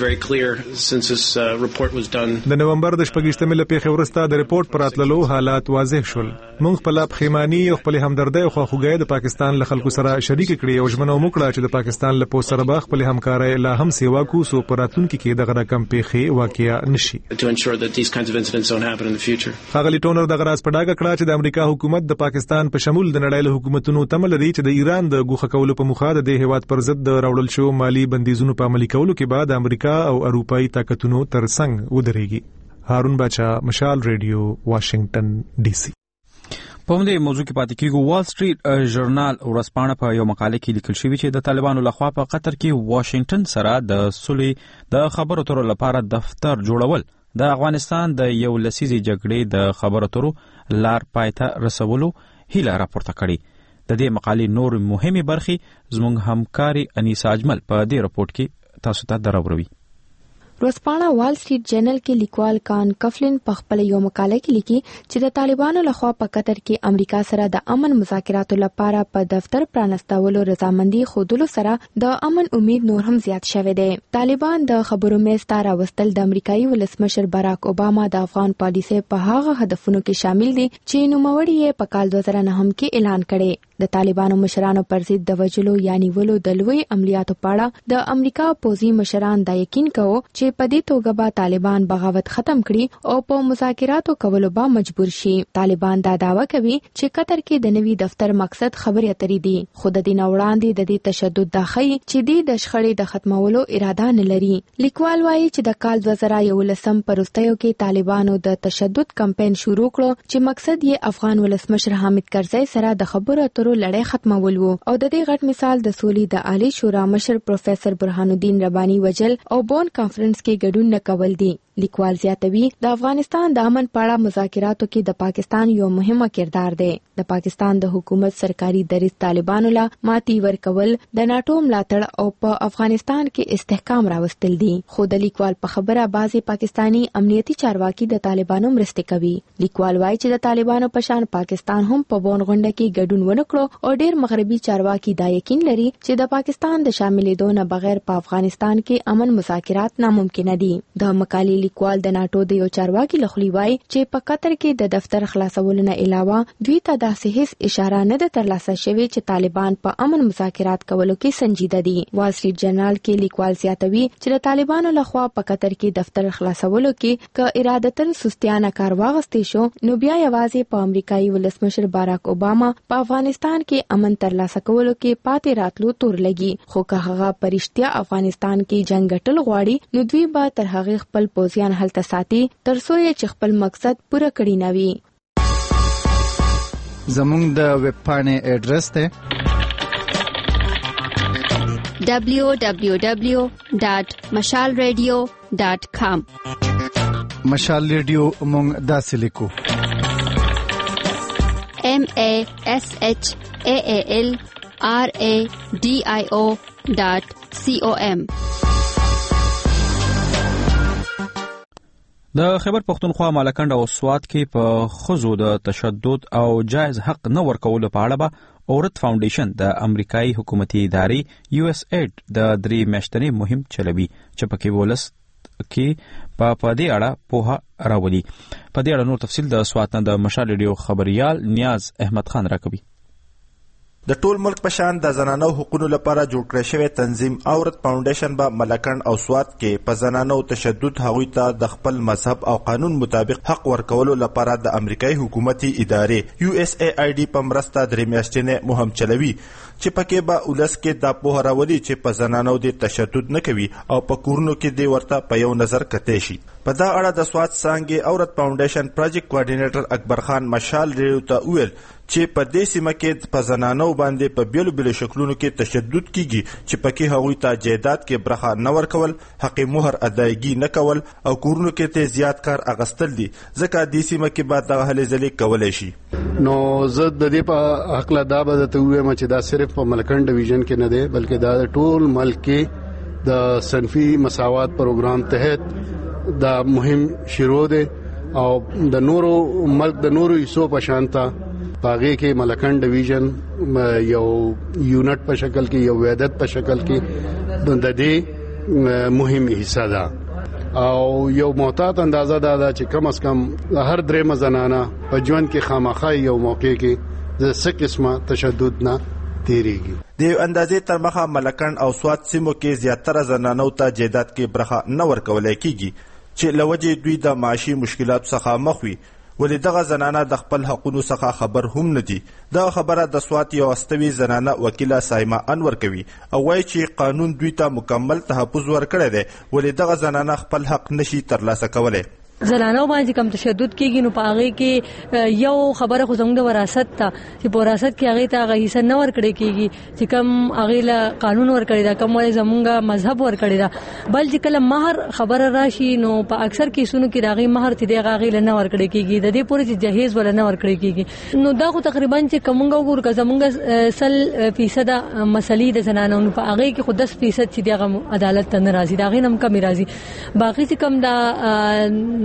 د نومبر د شپږشتمې له پیښې وروسته د ریپورت پر راتللو حالات واضح شول. موږ په لاب خیمانی او خپل همدردی او خواخوږي د پاکستان له خلکو سره شریک کړي او ژمنه وکړه چې د پاکستان له پوس سره به خپل همکاري لا هم سیوا کو سو پر راتلونکو کې دغه رقم پیښې واقعیا نشي. خاغلی ټونر د غراس په ډاګه کړه چې د امریکا حکومت د پاکستان په شمول د نړیوالو حکومتونو تمل لري چې د ایران د ګوښه کولو په مخه د هیواد پر ضد د راوړل شو مالی بندیزونو په عملي کولو کې بعد امریکا او اروپאי طاقتونو ترڅنګ ودرېږي. هارون باچا، مشال ریډیو، واشنگټن ډي سي. په همدې موضوع کې پاتې کېږو. وال سټریټ ژورنال ورځپاڼه په یو مقاله کې لیکل شوی چې د طالبانو لخوا په قطر کې واشنگټن سره د سولې د خبرو اترو لپاره دفتر جوړول د افغانستان د یو لسیزې جګړې د خبرو اترو لار پایته رسولو هیله راپورته کړې. د دې مقالې نور مهمه برخې زموږ همکاري انیسا اجمل په دې رپورت کې تاسو ته دراوړي. ورځپاڼه وال سټریټ جرنل کې لیکوال کان کفلن په خپل یو مقاله کې لیکي چې د طالبانو لخوا په قطر کې امریکا سره د امن مذاکراتو لپاره په دفتر پرانستولو رضامندي خودلو سره د امن امید نور هم زیات شوه دی. طالبان د خبرو میز ته راوستل د امریکایي ولسمشر باراک اوباما د افغان پالیسۍ په هغه هدفونو کې شامل دي چې نوموړي یې په کال دوه زره نهم کې اعلان کړي. د طالبانو مشرانو پر ضد د وجلو یا نیولو د لوی عملیاتو په اړه د امریکا پوځي مشران دا یقین کوي چې په دې توګه به طالبان بغاوت ختم کړي او په مذاکراتو کولو به مجبور شي. طالبان دا دعوه کوي چې قطر کې د نوي دفتر مقصد خبرې اترې دي، خو د دې وړاندې د دې تشدد د خي چې د شخړې د ختمولو اراده نه لري. لیکوال وایي چې د کال دوه زره یولسم پرستیو کې طالبانو د تشدد کمپاین شروع کړو چې مقصد یې افغان ولسمشر حامد کرزی سره د خبرو اترو لړۍ ختمول وو او د دې غټ مثال د سولې د عالی شورا مشر پروفیسور برهان الدین ربانی وجل او بون کانفرنس کې ګډون نه کول دي. لیکوال زیاتوي د افغانستان د امن په اړه مذاکراتو کې د پاکستان یو مهمه کردار دی. د پاکستان د حکومت سرکاري دریځ طالبانو لا ماتي ورکول، د ناتو ملاتړ او په افغانستان کې استحکام راوستل دي. خو د لیکوال په خبره بعضي پاکستانی امنیتي چارواکي د طالبانو مرسته کوي. لیکوال وایي چې د طالبانو په شان پاکستان هم په بون غونډه کې ګډون ونکړو او ډېر مغربي چارواکي دا یقین لري چې د پاکستان د شاملېدو نه بغیر په افغانستان کې امن مذاکرات ناممکن دي. د مقالې لیکوال د ناتو د یو چارواکي لخوا وایي چې په قطر کې د دفتر خلاصولو نه علاوه دوی ته داسې هیڅ اشاره نه ده ترلاسه شوې چې طالبان په امن مذاکرات کولو کې سنجیده دي. وال سټریټ جرنال کې لیکوال زیاتوي چې د طالبانو لخوا په قطر کې دفتر خلاصولو کې ک ارادتن سستیانه کار واغستې شو نو بیا یوازې په امریکایي ولسمشر باراک اوباما په افغانستان کې امن ترلاسه کولو کې پاتې راتلو تور لګي. خو که هغه پرشتیا افغانستان کې جنگ ګټل غواړي نو دوی به تر هغه خپل پوځیان هلته ساتي تر څو چې خپل مقصد پوره کړي نه وي. زموږ د ویب پاڼې اډرس دی دبلیو دبلیو دبلیو ډاٹ مشال ریډیو ډاٹ کام. مشال ریډیو موږ داسې لیکو ایم ا ایس ایچ ا ا ال آر ا ډي آی او ډاٹ سی او ایم. د خیبر پختونخوا مالکند او سوات کې په خزو د تشدد او جایز حق نه ورکولو په اړه به اورت فاونډیشن د امریکایي حکومتي ادارې یو اس ایډ د درې میاشتنې مهم چلوي چې پکې ولس کې په پدې اړه پوهه راولي. په دې اړه نور تفصیل د سوات نه د مشال ریډیو خبريال نیاز احمد خان راکوي. د ټول ملک په شان د زنانو حقوقو لپاره جوړ کړی شوی تنظیم اورت فاونډیشن به ملکند او سوات کې په زنانو تشدد هغوی ته د خپل مذهب او قانون مطابق حق ورکولو لپاره د امریکایي حکومتي ادارې یو اس ای آی ډي په مرسته درې میاشتنې مهم چلوي چې پکې به ولس کې دا پوهه راولي چې په زنانو د تشدد نه کوي او په کورونو کې دی ورته په یو نظر کتې شي. په دا اړه د سوات څانګې اورت فاونډیشن پروجیکټ کوارډینیټر اکبر خان مشال ریډیو ته وویل چې په دې سیمه کې په زنانو باندې په بیلو بیلو شکلونو کې تشدد کیږي چې پکې هغوی ته جایداد کې برخه نه ورکول، حق مهر ادایګي نه کول او کورونو کې ته زیات کار اغستل دي ځکه دې سیمه کې به دغه هلې ځلې کولای شي. نو زه د دې په حق لا دا به ته وایم چې دا صرف په ملکند ډیویژن کې نه دی بلکې دا د ټول ملک کې د صنفي مساوات پروګرام تحت دا مهم شروع دی او د نورو ملک د نورو حصو په شانتا پاغه کې ملکند ډیویژن یو یونټ په شکل کې یو وحدت په شکل کې د دې مهم حصہ ده او یو معتاد اندازه ده چې کم از کم هر درې مزنانه په ژوند کې خامخا یو موقع کې د څه قسمه تشدد نه تیریږي. د اندازې تر مخه ملکند او سوات سیمو کې زیاتره زنانو ته جایداد کې برخه نه ورکول کیږي چې لوجه دوی د معاشي مشکلاتو څخه مخ وي. ولې دغه زنانه د خپل حقوقو څخه خبر هم نه دي. دا خبره د سوات یو استوي زنانه وکیله سایما انور کوي او وایي چې قانون دوی ته مکمل تحفظ ورکړی دی ولې دغه زنانه خپل حق نشي ترلاسه کولی. زنانو باندې کم تشدد کیږي نو په هغه کې یو خبره خو زموږ د وراثت ته چې په وراثت کې هغه ته هغه حصہ نه ورکړي کیږي چې کم هغه له قانون ورکړي دا کم ولې زموږ مذهب ورکړي دا بل چې کله مہر خبره راشي نو په اکثر کیسونو کې راغي مہر چې دی هغه له نه ورکړي کیږي د دې پورې چې جهیز ولا نه ورکړي کیږي نو دا خو تقریبا چې کومګه وګور زموږ سل فیصد مسلې د زنانو په هغه کې خو دس فیصد چې دی هغه عدالت ته نه راځي دا غي نم کم راځي باقي چې کم دا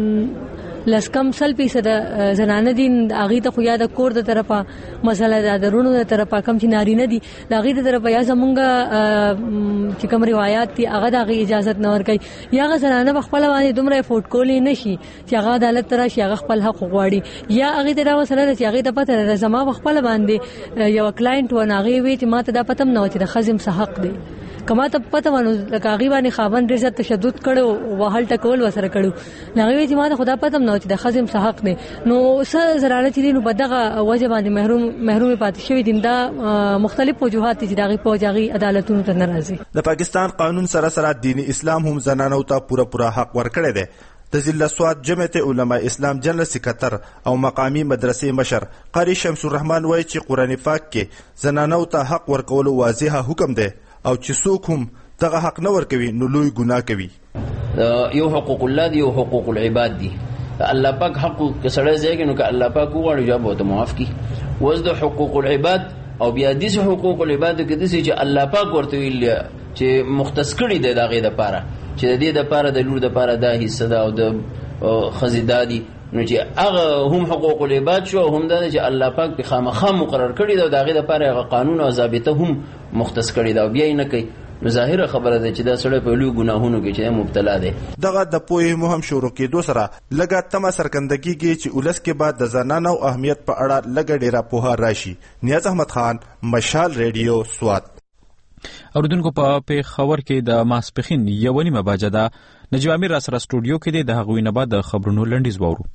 لسکم سل فیصد زنانه دي هغه ته خو یا د کور د طرفه مسله د درونو د طرفه کم چې ناری نه دي هغه د طرفه یا زمونږ چې کوم روایت دي هغه د اجازه نه ورکړي یا زنانه خپل باندې دومره افورد کولې نشي چې هغه عدالت تر شي هغه خپل حق غواړي یا هغه د راوسره چې هغه د پته د زما خپل باندې یو کلاینټ و ناغي وي چې ماته دا پتم نه و چې د خزم صح حق دی کما ته پته ونه لکه هغه باندې خاوند ډیر زیات تشدد کړو وهل ټکول وسره کړو نغوي چې ما ته خدا پته نه چې د خزم صح حق دی نو څه زراله چې نو بدغه وجه باندې محروم محروم پاتې شوی دي دا مختلف وجوهات چې دغه پوجاغي عدالتونو ته ناراضي. د پاکستان قانون سره سره دینی اسلام هم زنانو ته پوره پوره حق ورکړی دی. د ضلع سوات جمعیت علماء اسلام جنرال سکرټر او مقامی مدرسې مشر قاری شمس الرحمن وایي چې قرآن پاک کې زنانو ته حق ورکول واضح حکم دی او چې څوک هم دغه حق نه ورکوي نو لوی ګناه کوي. یو حقوق الله دی یو حقوق العباد دی. الله پاک حق کسړی ځای نو که الله پاک وغواړي جواب وته معاف کی. وز د حقوق العباد او بیا د حقوق العباد کې د چې الله پاک ورته ویل چې مختص کړي دی دغه د پاره چې د دې د پاره د لور د پاره د حصہ دا او د خزیدادي نو چې هغه هم حقوق العباد شو هم د چې الله پاک په خامخا مقرر کړی دا دغه د پاره قانون او ضابطه هم مختص کړی دا بیا نه کوي نو ظاهره خبره ده چې دا سړی په لوی ګناهونو کې چې مبتلا دی. دغه د پوهې مهم شروع کېدو سره لږه تمه څرګنده کېږي چې ولس کې بعد د زنانو اهمیت په اړه لږه ډېره پوهه راشي. نیاز احمد خان، مشال ریډیو، سوات. اوریدونکو په پیښور کې د ماسپخین یو نیمه بجه ده. نجیب امیر را سره سټوډیو کې دی. د هغوی نه بعد د خبرونو لنډیز وورو.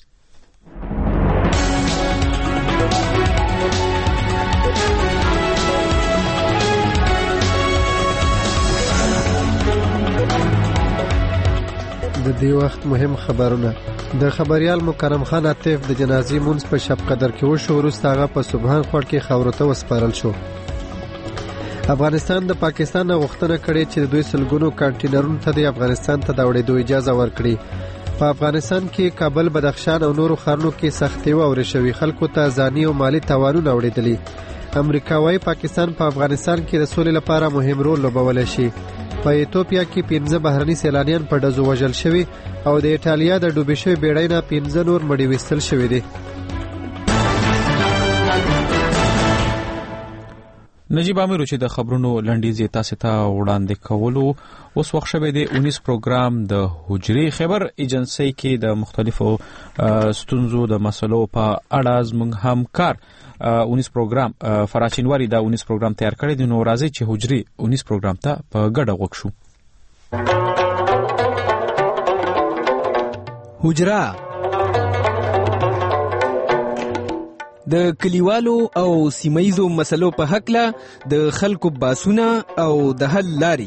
د دې وخت مهم خبرونه. د خبريال مکرم خان عاطف د جنازې مونږ په شب قدر کې وشو. وروسته هغه په سبحان خور کې خاورو ته وسپارل شو. افغانستان د پاکستان غوښتنه کړې چې د دوی سلګونو کانټینرونو ته د افغانستان ته د وړېدو اجازه ورکړي. په افغانستان کې کابل، بدخشان او نورو ښارونو کې سختي واورې شوې. خلکو ته ځاني او مالی تاوانونه وړېدلي. امریکا وايي پاکستان په افغانستان کې د سولې لپاره مهم رول لوبولی شي. په ایتوپیا کې پنځه بهرني سیلانیان په ډزو وژل شوي او د ایټالیا د ډوبې شوې بیړۍ نه پنځه نور مړي ویستل شوي دي. نجیب امیر چې د خبرونو لنډیز تاسو ته وړاندې کولو. اوس وخت شوه د اونیس پروګرام د حجرې خبر ایجنسی کې د مختلفو ستونزو د مسلو په اړه زموږ همکار اونیس پروګرام فراچینواری دا اونیس پروګرام تیار کړی دی. نو راځي چې حجرې اونیس پروګرام ته په ګډه غوږ شو. حجره د کلیوالو او سیمایزو مسلو په حق له د خلکو باسونه او د حل لاري.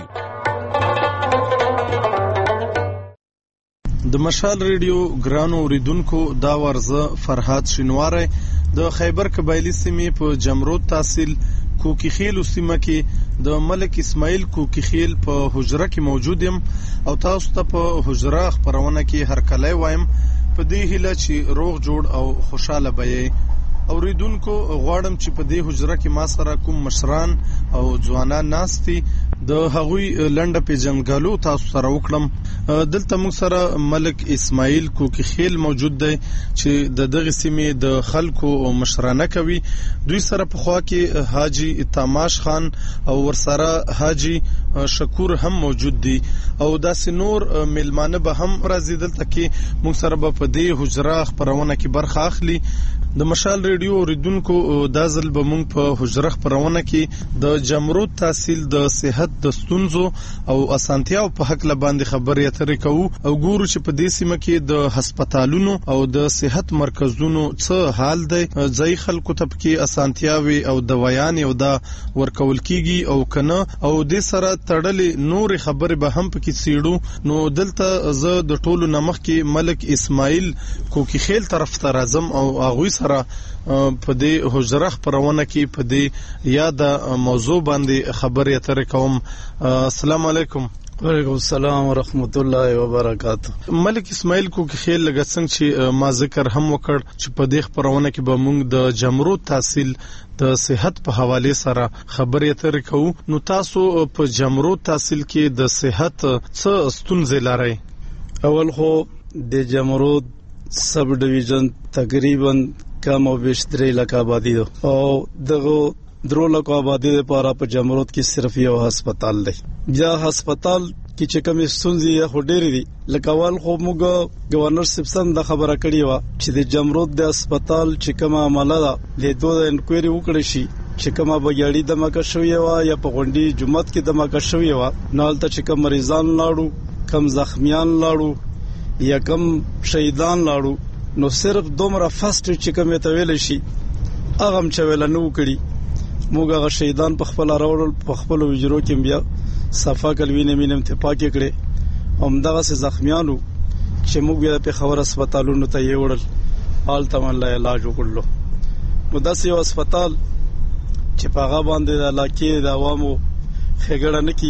د مشال ریډیو ګرانو اوریدونکو، دا ورزه فرحات شینواری د خیبر قبایلی سیمې په جمرود تحصیل کوکیخیل سیمه کې د ملک اسماعیل کوکیخیل په حجره کې موجود یم او تاسو ته په حجره خبرونه کې هر کله وایم په دې هیله چې روغ جوړ او خوشاله بې. اوریدونکو غواړم چې په دې حجره کې ما سره کوم مشران او ځوانان ناستي د هغوی لنډه پیژنګلو تاسو سره وکړم. دلته موږ سره ملک اسماعیل کوکیخیل موجود دی چې د دغه سیمې د خلکو مشرانه کوي. دوی سره په خوا کې حاجی تاماش خان او ورسره حاجی شکور هم موجود دي او داسې نور میلمانه به هم راځي. دلته کې موږ سره به په دې حجره خبرونه کې برخه اخلي. د مشال ریډیو اوریدونکو دا ځل به موږ په حجره خبرونه کې د جمرود تحصیل د صحت د ستونزو او اسانتیاو په حق له باندې خبرې اترې کوو او ګورو چې په دې سیمه کې د هسپتالونو او د صحت مرکزونو څه حال دی. ځای خلکو ته پکې اسانتیاوي او دوايان او دا ورکول کیږي او کنه او د سره تړلې نور خبرې به هم پکې سیړو. نو دلته زه د ټولو نمخ کې ملک اسماعیل کوکیخیل طرف ته راځم او هغه سره په دې حجره خبرونه کې په دې یاد موضوع باندې خبرې اترې کوم. السلام علیکم. وعلیکم السلام ورحمت الله وبرکاته. ملک اسماعیل کوکیخیل لږ څنګه چې ما ذکر هم وکړ چې په دې خبرونه کې به موږ د جمرود تحصیل د صحت په حواله سره خبرې اترې کوو. نو تاسو په جمرود تحصیل کې د صحت څه ستونزې لرئ؟ اول خو د جمرود سب ډیویژن تقریبا کم او بیش درې لک آبادی ده او دغه درو لک آبادی لپاره په جمرود کې صرف یو هسپتال دی. یا هسپتال کې چې کوم ستونزې یا هډېری دي لکه اول خو موږ گورنر سپسن د خبره کړې و چې د جمرود د هسپتال چې کومه عمله ده لیدو د انکوایري وکړي شي چې کومه بګیاړي د مکه شوی و یا په غونډي جمعات کې د مکه شوی و نالته چې کوم مریضان لاړو کم زخمیان لاړو یا کم شهیدان لاړو نو صرف دومره فاست چې کومه ته ویل شي هغه هم چې ویل نو کړی موږ هغه شهیدان په خپل راوړل په خپل وجرو کې بیا صفا کلوینه مینم ته پاکي کړې هم دغه زخمیانو چې موږ بیا په خبر هسپتالونو ته یې وړل حال ته الله علاج وکړلو. نو داسې یو هسپتال چې په هغه باندې د علاقې د عوامو خګړه نه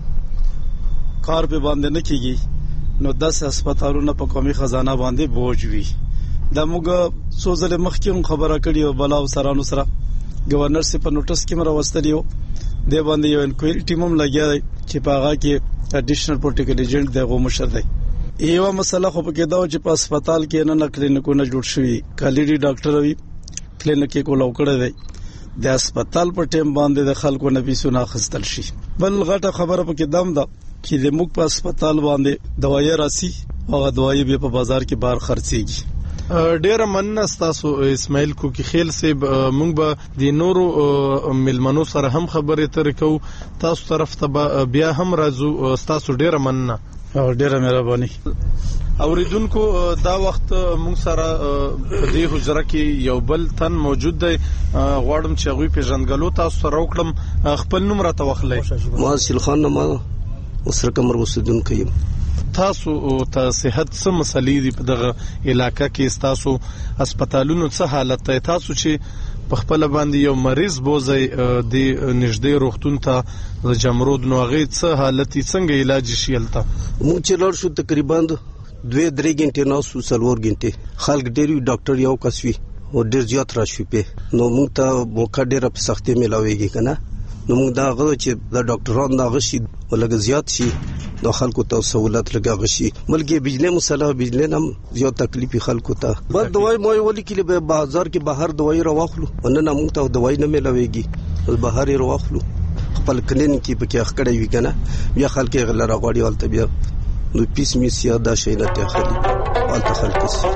کیږي کار په باندې نه کیږي نو داسې هسپتالونه په قومي خزانه باندې بوج وي. دا موږ سوزل مخکې خبره کړې او بلاو سرانو سره گورنر سے په نوټس کې مروستلیو د باندې یو انکوایري ټیم هم لګیا دی چې په هغه کې اډیشنل پروټیکل ایجنټ دغه مشر دی. یو مسله خو پکې دا چې په هسپتال کې نه کلینیکونه جوړ شوي کالیډي ډاکټر وي کلینیک کې کولاو کړی دی د هسپتال په ټیم باندې د خلکو نه پیسونه اخیستل شي. بل غټه خبره پکې دم ده چې د موږ په هسپتال باندې دوايي راسي او دوايي به په بازار کې بار خرڅيږي. ډیره مننه تاسو اسماعیل کوکی خیل صاحب. مونږ به د نورو ملمنو سره هم خبرې ترې کوو، تاسو طرف ته بیا هم راځو. تاسو ډیره مننه او ډیره مهرباني. اوریدونکو دا وخت مونږ سره په دې حجره کې یو بل تن موجود دی. غواړم چې هغوی پیژندګلو تاسو سره وکړم. خپل نوم راته واخلئ. ما سیل خان نما وسره کمر اوسیدونکی یم. تاسو ته صحت څه مسلې دي په دغه علاقې کې؟ تاسو هسپتالونو څه حالت ته تاسو چې په خپل باندې یو مریض بوزي د نږدې روغتون ته د جمرود نو هغه څه حالت څنګه علاج شي؟ الته موږ چې لور شو تقریبا دوه درې غنټې نو سو سلور غنټې خلک ډېری ډاکټر یو کسوي او ډېر زیات راشي په نو موږ ته موقع ډېر په سختي ملاويږي کنه. نو موږ دا غواړو چې د ډاکټرانو دا غشي ولګ زیات شي د خلکو ته سہولت لګا غشي، بلکې بجلی مسله بجلی نم زیات تکلیف خلکو ته. بل دوايي مو ولي کې به بازار کې بهر دوايي راوخلو ونن موږ ته دوايي نه ملويږي، بهر یې راوخلو خپل کلینیک کې پکې اخکړې وی کنه. بیا خلک غل راغړي ولته بیا نو پیس می سیاده شي نه ته خلی ولته خلک سي.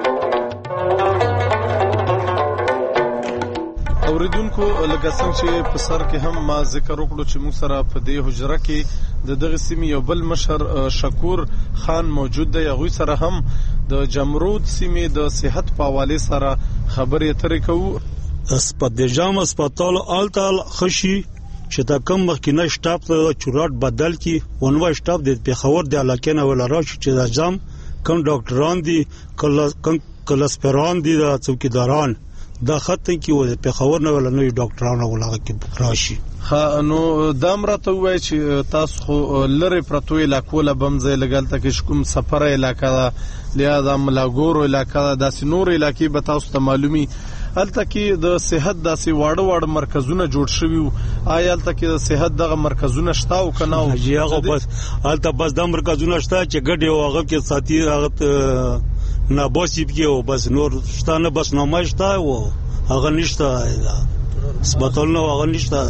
اوریدونکو لکه څنګه چې په سر کې هم ما ذکر وکړو چې موږ سره په دې حجره کې د دغه سیمې یو بل مشر شکور خان موجود دی. هغوی سره هم د جمرود سیمې د صحت په حواله سره خبرې اترې کوو. هسپتال جام هسپتال آلتال خشي چې دا کم مخکینه شټاپ ته چورات بدل کی ونوي شټاپ د پیښور د علاقې نه ولا راشي چې دا جام کم ډاکټران دي کم کلسپران دي د څوکیداران دا خطن کې و په خبر نه ولا نوې ډاکټرانو ولاغه کې راشي. ها نو دام راته وای چې تاسو خو لری پرتو علاقو له بمځه لګل تک کوم سفر علاقې لیا د ملاګور علاقې د سينور علاقې به تاسو ته معلومي الته کې د صحت داسې واړه واړه مرکزونه جوړ شوي وو. آیا الته کې د صحت دغه مرکزونه شته او کنه؟ هغه بس الته بس د مرکزونه شته چې ګډ یو هغه کې ساتي هغه نه باسي کې او بس نور شته نه بس نامه شته او هغه نشته هسپتال نه هغه نشته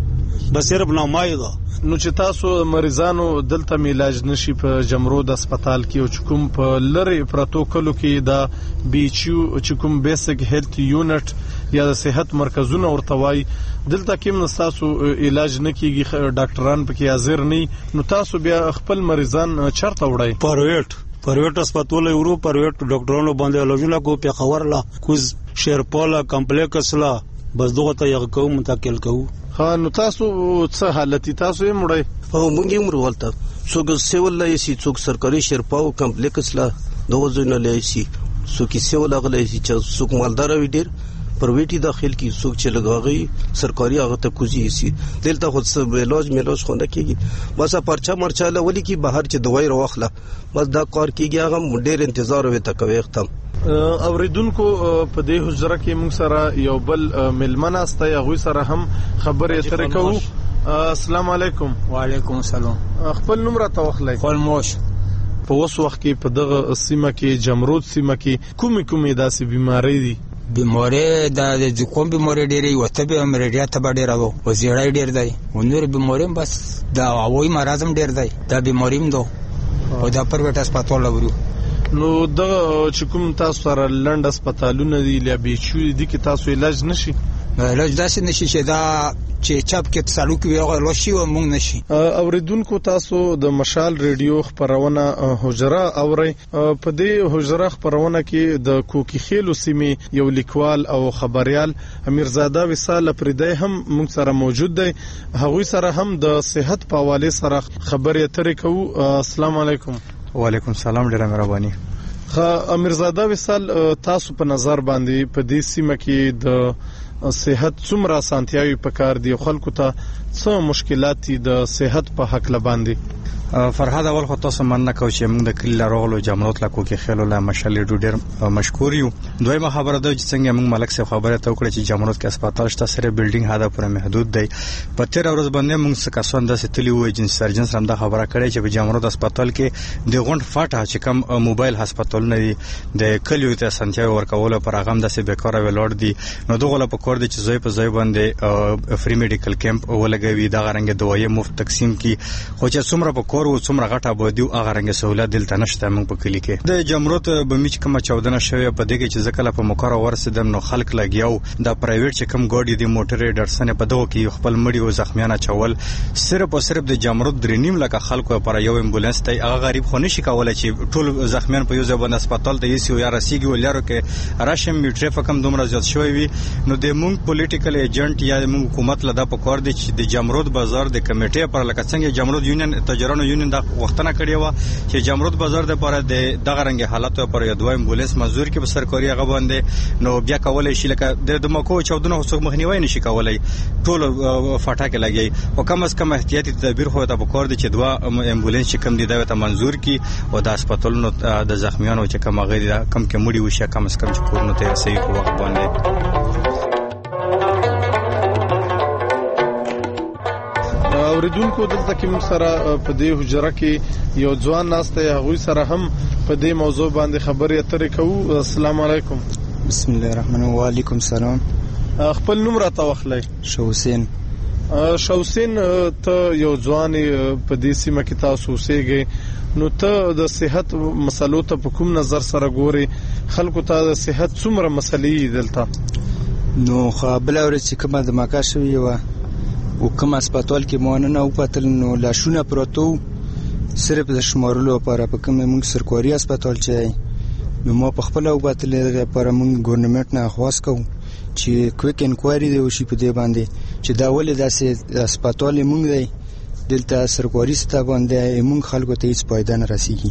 کې بس صرف نامه ده. نو چې تاسو مریضانو دلته علاج نشي په جمرود هسپتال کې او کوم په لری پروتوکول کې دا بیچو چې کوم بیسیک هیلث یونټ یا د صحت مرکزونه ورتوي دلته کې تاسو علاج نه کیږي، ډاکټران پکې حاضر نه، نو تاسو بیا خپل مریضان چرته وړئ؟ پرایویټ پرایویټ هسپتال یورو پرایویټ ډاکټرانو باندې علاجونه کو په خبر لا کوز شیرپالا کمپلیکس لا بس دغه ته یو کوم منتقل کوو. ها نو تاسو څه حالت تاسو یې مړی؟ او مونږ یې مړولته څوک سیول لای شي څوک سرکاري شیرپاو کمپلیکس لا دغه ځای لای شي څوک سیول غلای شي چې څوک مالدار وي ډیر پرویټي داخل کی څوک چې لګاغي سرکاري هغه ته کوزي شي دلته خو څه علاج میلاج خو نه کیږي بس پرچا مرچا لولي کی بهر چې دوايي راوخله بس دا کار کیږي هغه ډیر انتظار وي ته کوي ختم. اوریدونکو په دې حجره کې موږ سره یو بل ملمن استه هغه سره هم خبرې اترې کوو. السلام علیکم. وعلیکم السلام. خپل نوم راته واخلئ. خلموش. په اوس وخت کې په دغه سیمه کې جمرود سیمه کې کومې کومې داسې بیماری دي؟ بیماری د کوم بیماری ډېرې وته به امریډیا ته ډېر راو او زیړای ډېر دی او نور بیماری بس دا هوایي مرزم ډېر دی دا بیماری هم دو او دا پرایویټ هسپتال لورو. نو د چې کوم تاسو سره لند هسپتالونه دي لیا بیچو دي کې تاسو علاج نشي؟ علاج داسې نشي چې دا چې چاپ کې تصالو کې یو لوشي او مونږ نشي. اوریدونکو تاسو د مشال ریډیو خبرونه حجره اوري. په دې حجره خبرونه کې د کوکی خیلو سیمې یو لیکوال او خبريال امیرزاده وصال پردای هم موږ سره موجود دی. هغوی سره هم د صحت په حواله سره خبرې اترې کوو. السلام علیکم. وعلیکم السلام. ډیره مهرباني. خا امیرزاده وصال تاسو په نظر باندې په دې سیمه کې د صحت څومره سانتیاوي پکار دي خلکو ته څه مشکلات دي د صحت په حق لباندې؟ فرهاد اول خو تاسو مننه کوم چې موږ د کلی لارغلو جمرات لا کوکي خلو لا مشالې ډوډر مشکور یو. دویمه خبره ده چې څنګه موږ ملک صاحب خبره ته وکړه چې جمرات کې هسپتال شته سره بلډینګ هدا پورې محدود دی. په تیر ورځ باندې موږ څه کسان د ستلی وای جن سرجن سره دا خبره کړې چې په جمرات هسپتال کې د غونډ فاټه چې کم موبایل هسپتال نه دی د کلیو ته سنتیا ورکول پر هغه د سه بیکاره ولور دي. نو دغه په کور دي چې زوی په زوی باندې فری میډیکل کیمپ ولګوي دا غرنګ دوايي مفت تقسیم کی خو چې څومره په کور او څومره غټه بودی او هغه رنګ سہولت دلته نشته موږ په کلی کې. د جمرات بمیچ کومه چودنه شوی په دغه چې ځکه په مقرره ورسېدم نو خلک لګیاو د پرایویټ چې کم ګاډي د موټر ډرسنه په دغه کې خپل مړی او زخمیانه چول صرف او صرف د جمرات درنیم لکه خلکو پر یو امبولانس ته هغه غریب خو نشي کولای چې ټول زخمیان په یو ځای باندې هسپتال ته یې یا رسیږي ولارو کې راشم می ټریفیک هم دومره زیات شوی وي. نو د موږ پولیټیکل ایجنټ یا موږ حکومت لدا په کار دي چې د جمرات بازار د کمیټې پر لکه څنګه جمرات یونین تجارانو یونین د وختونه کړی و چې جمرات بازار د لپاره د دغه رنګ حالت پر یو دوه امبولانس مزور کې په سرکاري هغه باندې نو بیا کولای شي لکه د دمکو چودونه څوک مخنیوي نشي کولای ټول فاټا کې لګي او کم از کم احتیاطي تدابیر خو ته په کار دي چې دوه امبولانس چې کم دي دا ته منزور کی او د هسپتالونو د زخمیانو چې کم غیر کم کې مړي وشي کم از کم چې کورونو ته رسېږي په وخت باندې. اوریدونکو دلته کې موږ سره په دې حجره کې یو ځوان ناسته هغه سره هم په دې موضوع باندې خبرې اترې کوو. السلام علیکم. بسم الله الرحمن الرحیم. وعلیکم السلام. خپل نوم راته واخلئ. شوسین. شوسین ته یو ځوان په دې سیمه کې تاسو اوسېږئ نو ته د صحت مسلو ته په کوم نظر سره ګوري خلکو ته د صحت څومره مسلې دلته؟ نو خو بل اوري چې کومه د ماکا شوی و او کوم هسپتال کې مونږ نه وپاتل نو لاشونه پروتو صرف د شمارلو لپاره په کوم موږ سرکاري هسپتال چې نو ما په خپل وپاتل لپاره موږ ګورنمنت نه خواست کوو چې کویک انکوایری دی وشي په دې باندې چې دا ولې داسې هسپتال موږ دی دلته سرکاري ستا باندې موږ خلکو ته هیڅ فائدہ نه رسیږي.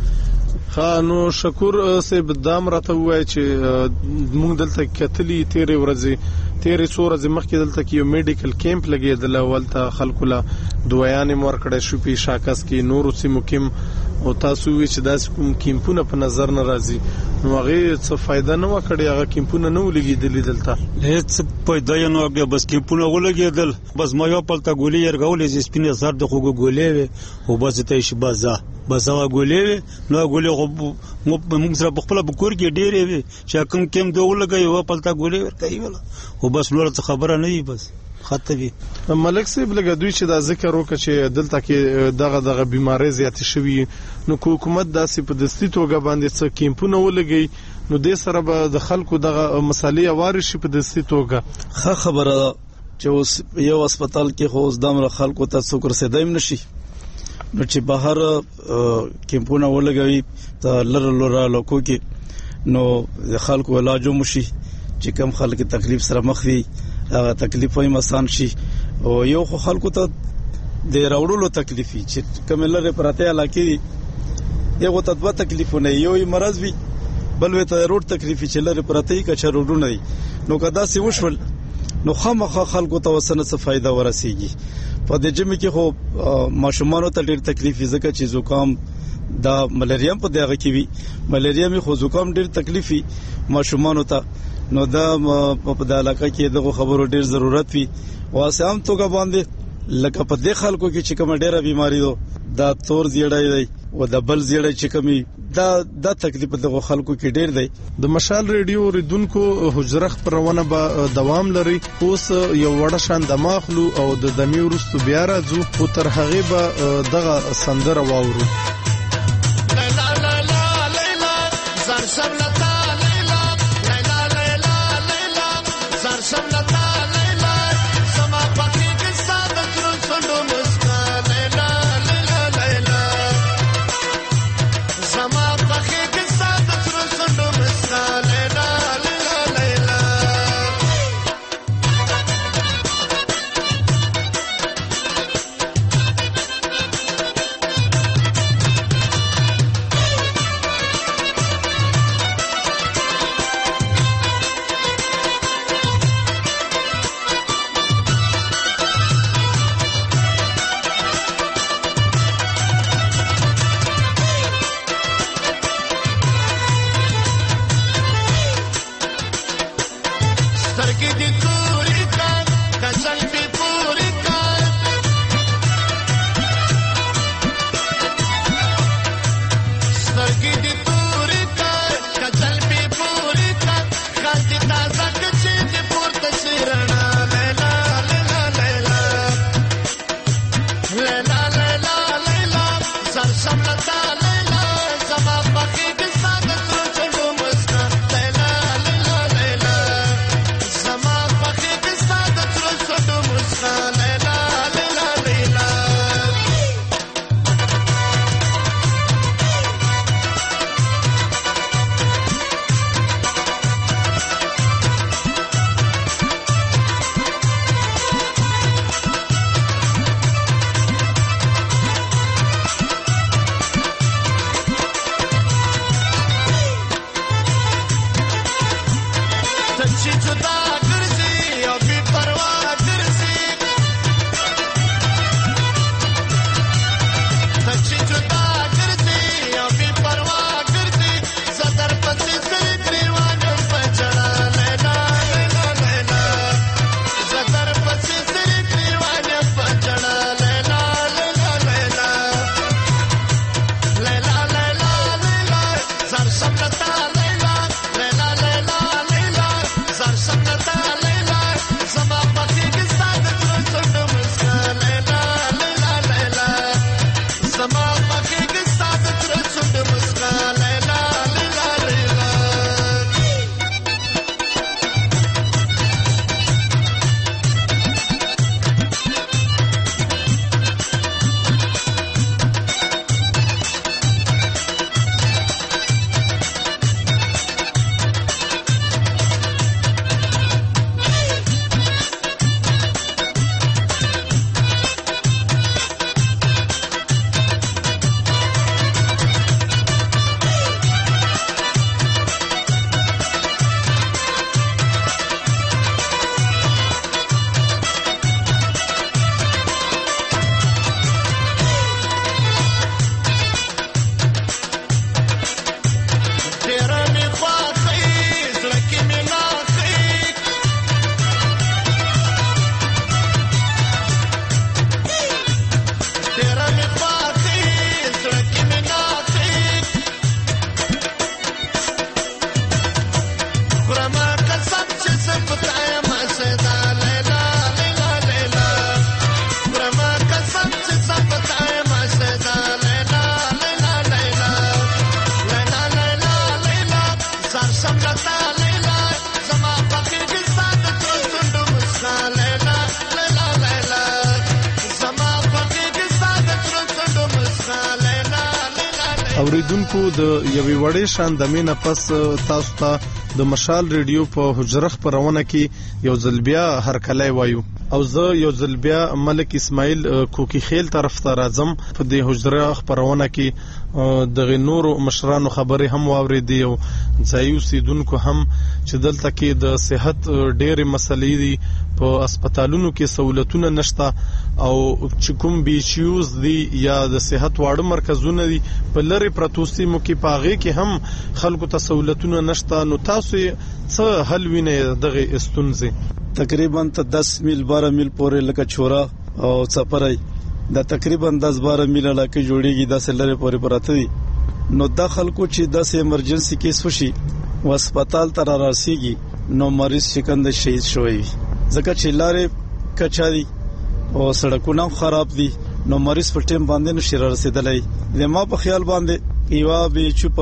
ها نو شکور صاحب دام راته وای چې موږ دلته کتلی تیرې ورځې تیرې څو ورځې مخکې دلته کې یو میډیکل کیمپ لګېدل ولته خلکو له دوايانې مور کړې شو په شاکس کې نور سیمو کې او تاسو وی چې داس کوم کیمپونه په نظر نه راځي نو هغه څه فائدہ نه وکړي هغه کیمپونه نه ولګېدل دلته هیڅ فائدہ نه وکړي بس کیمپونه ولګېدل بس ما یو پلته ګولې يرغولې چې سپینه زر د خوګو ګولې او بس ته شي بازا بس هغه ګولې نو ګولې خو موږ سره په خپل بکور کې ډېرې وي چې کوم کیم دی ولګي یو پلته ګولې ورکوي ولا او بس نور څه خبره نه وي بس خطوي. ملک صاحب لګا دوی چې دا ذکر وکړي چې دلته کې دغه دغه بيمارۍ زیات شوي نو حکومت داسې په دستي توګه باندې څه کیمپونه ولګي نو د سره به د خلکو دغه مسالې اوار شي په دستي توګه ښه خبره چې اوس یو هسپتال کې خو اوس دمر خلکو ته څوک رسیدایم نشي نو چې بهر کیمپونه ولګوي ته لره لره لوکو کې نو خلکو علاج ومشي چې کم خلک تکلیف سره مخ وي هغه تکلیف یې مسان شي او یو خو خلکو ته د راوړلو تکلیفي چې کوم لره پراته علاقې یو ته دوه تکلیفونه یو مرز وي بل وی ته روډ تکلیفي چې لره پراته کې چې روډونه دي نو کدا سی وشول نو خامخا خلکو ته وسنه څه فائدہ ورسیږي په دې جمع کې خو ماشومانو ته ډېر تکلیف ځکه چې زکام دا ملاریا په دغه کې وي ملاریا می خو زکام ډېر تکلیفي ماشومانو ته نو دا په د علاقې کې دغه خبرو ډېر ضرورت وي واسه هم توګه باندې لکه په دې خلکو کې چې کوم ډېره بیماری دو دا تور زیړای دی او د بل زیړای چې کمی دا د تکلیف دغه خلکو کې ډېر دی. د مشال ریډیو ریدونکو حجره خبرونه به دوام لري اوس یو وړه شان د ماخلو او د دمی ورستو بیا راځو او تر هغه به دغه سندره واورو. لیلا لیلا لیلا زر سر لتا لیلا لیلا لیلا لیلا زر سر لتا لیلا سما پاکی کې ساده تر څنډو مسکا لیلا لیلا لیلا سما پاکی کې ساده تر څنډو مسکا لیلا لیلا لیلا اوریدونکو د یوې وړې شان د مینه پس تاسو ته د مشال ریډیو په حجره خبرونه کې یو ځل بیا هرکلی وایو او زه یو ځل بیا ملک اسماعیل کوکی خیل طرف ته راځم په دې حجره خبرونه کې د نورو مشرانو خبرې هم واوریدي او ځایي اوسیدونکو هم چې دلته کې د صحت ډېرې مسلې دي په هسپتالونو کې سہولتونه نشته او چې کوم بیچیوز دي یا د صحت واړه مرکزونه دي په لری پرتو سیمو کې پاغه کې هم خلکو ته سہولتونه نشته. نو تاسو څه حل وینئ دغه استونزې؟ تقریبا ته دس میل بارہ میل پورې لکه چورا او سفرای دا تقریبا دس بارہ میل علاقه جوړیږي دا سلره پورې پراته دي. نو دا خلکو چې داسې ایمرجنسي کیس وشي و هسپتال ته را رسیږي نو مریض شکند شهید شوی ځکه چې لارې کچاري او سړکونه خراب دي نو مریض په ټیم باندې نشي رسیدلای. د ما په خیال باندې یوا به چوپ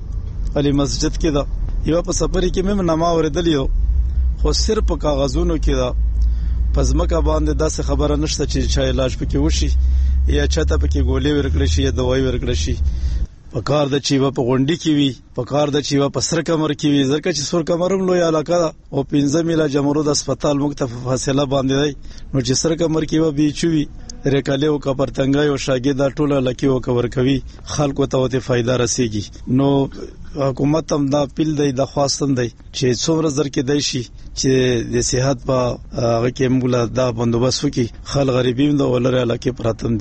علي مسجد کې دا یوا په سفر کې مې نما اوریدلیو خو صرف په کاغذونو کې دا پزماکه باندې داسې خبره نشته چې چا علاج پکې وشي یا چاته پکې ګولې ورکړي شي یا دوايي ورکړي شي. پکار د چیوا په غونډي کې وي پکار د چیوا په سر کمر کې وي ځکه چې سر کمرم لوی علاقه او پنځه میله جمهوریت هسپتال مختلف فاصله باندې دی نو چې سر کمر کې و بي چوي ریکاله او کپرتنګای او شاګي دا ټوله لکه او کور کوي خلکو ته وته فائدہ رسیږي. نو حکومت هم دا پیل دی د خواستم دی چې څومره زر کې دی شي چې د صحت په هغه کې موږ دا بندوبست وکړي خل غریبیم د ولر علاقه پراتم دي.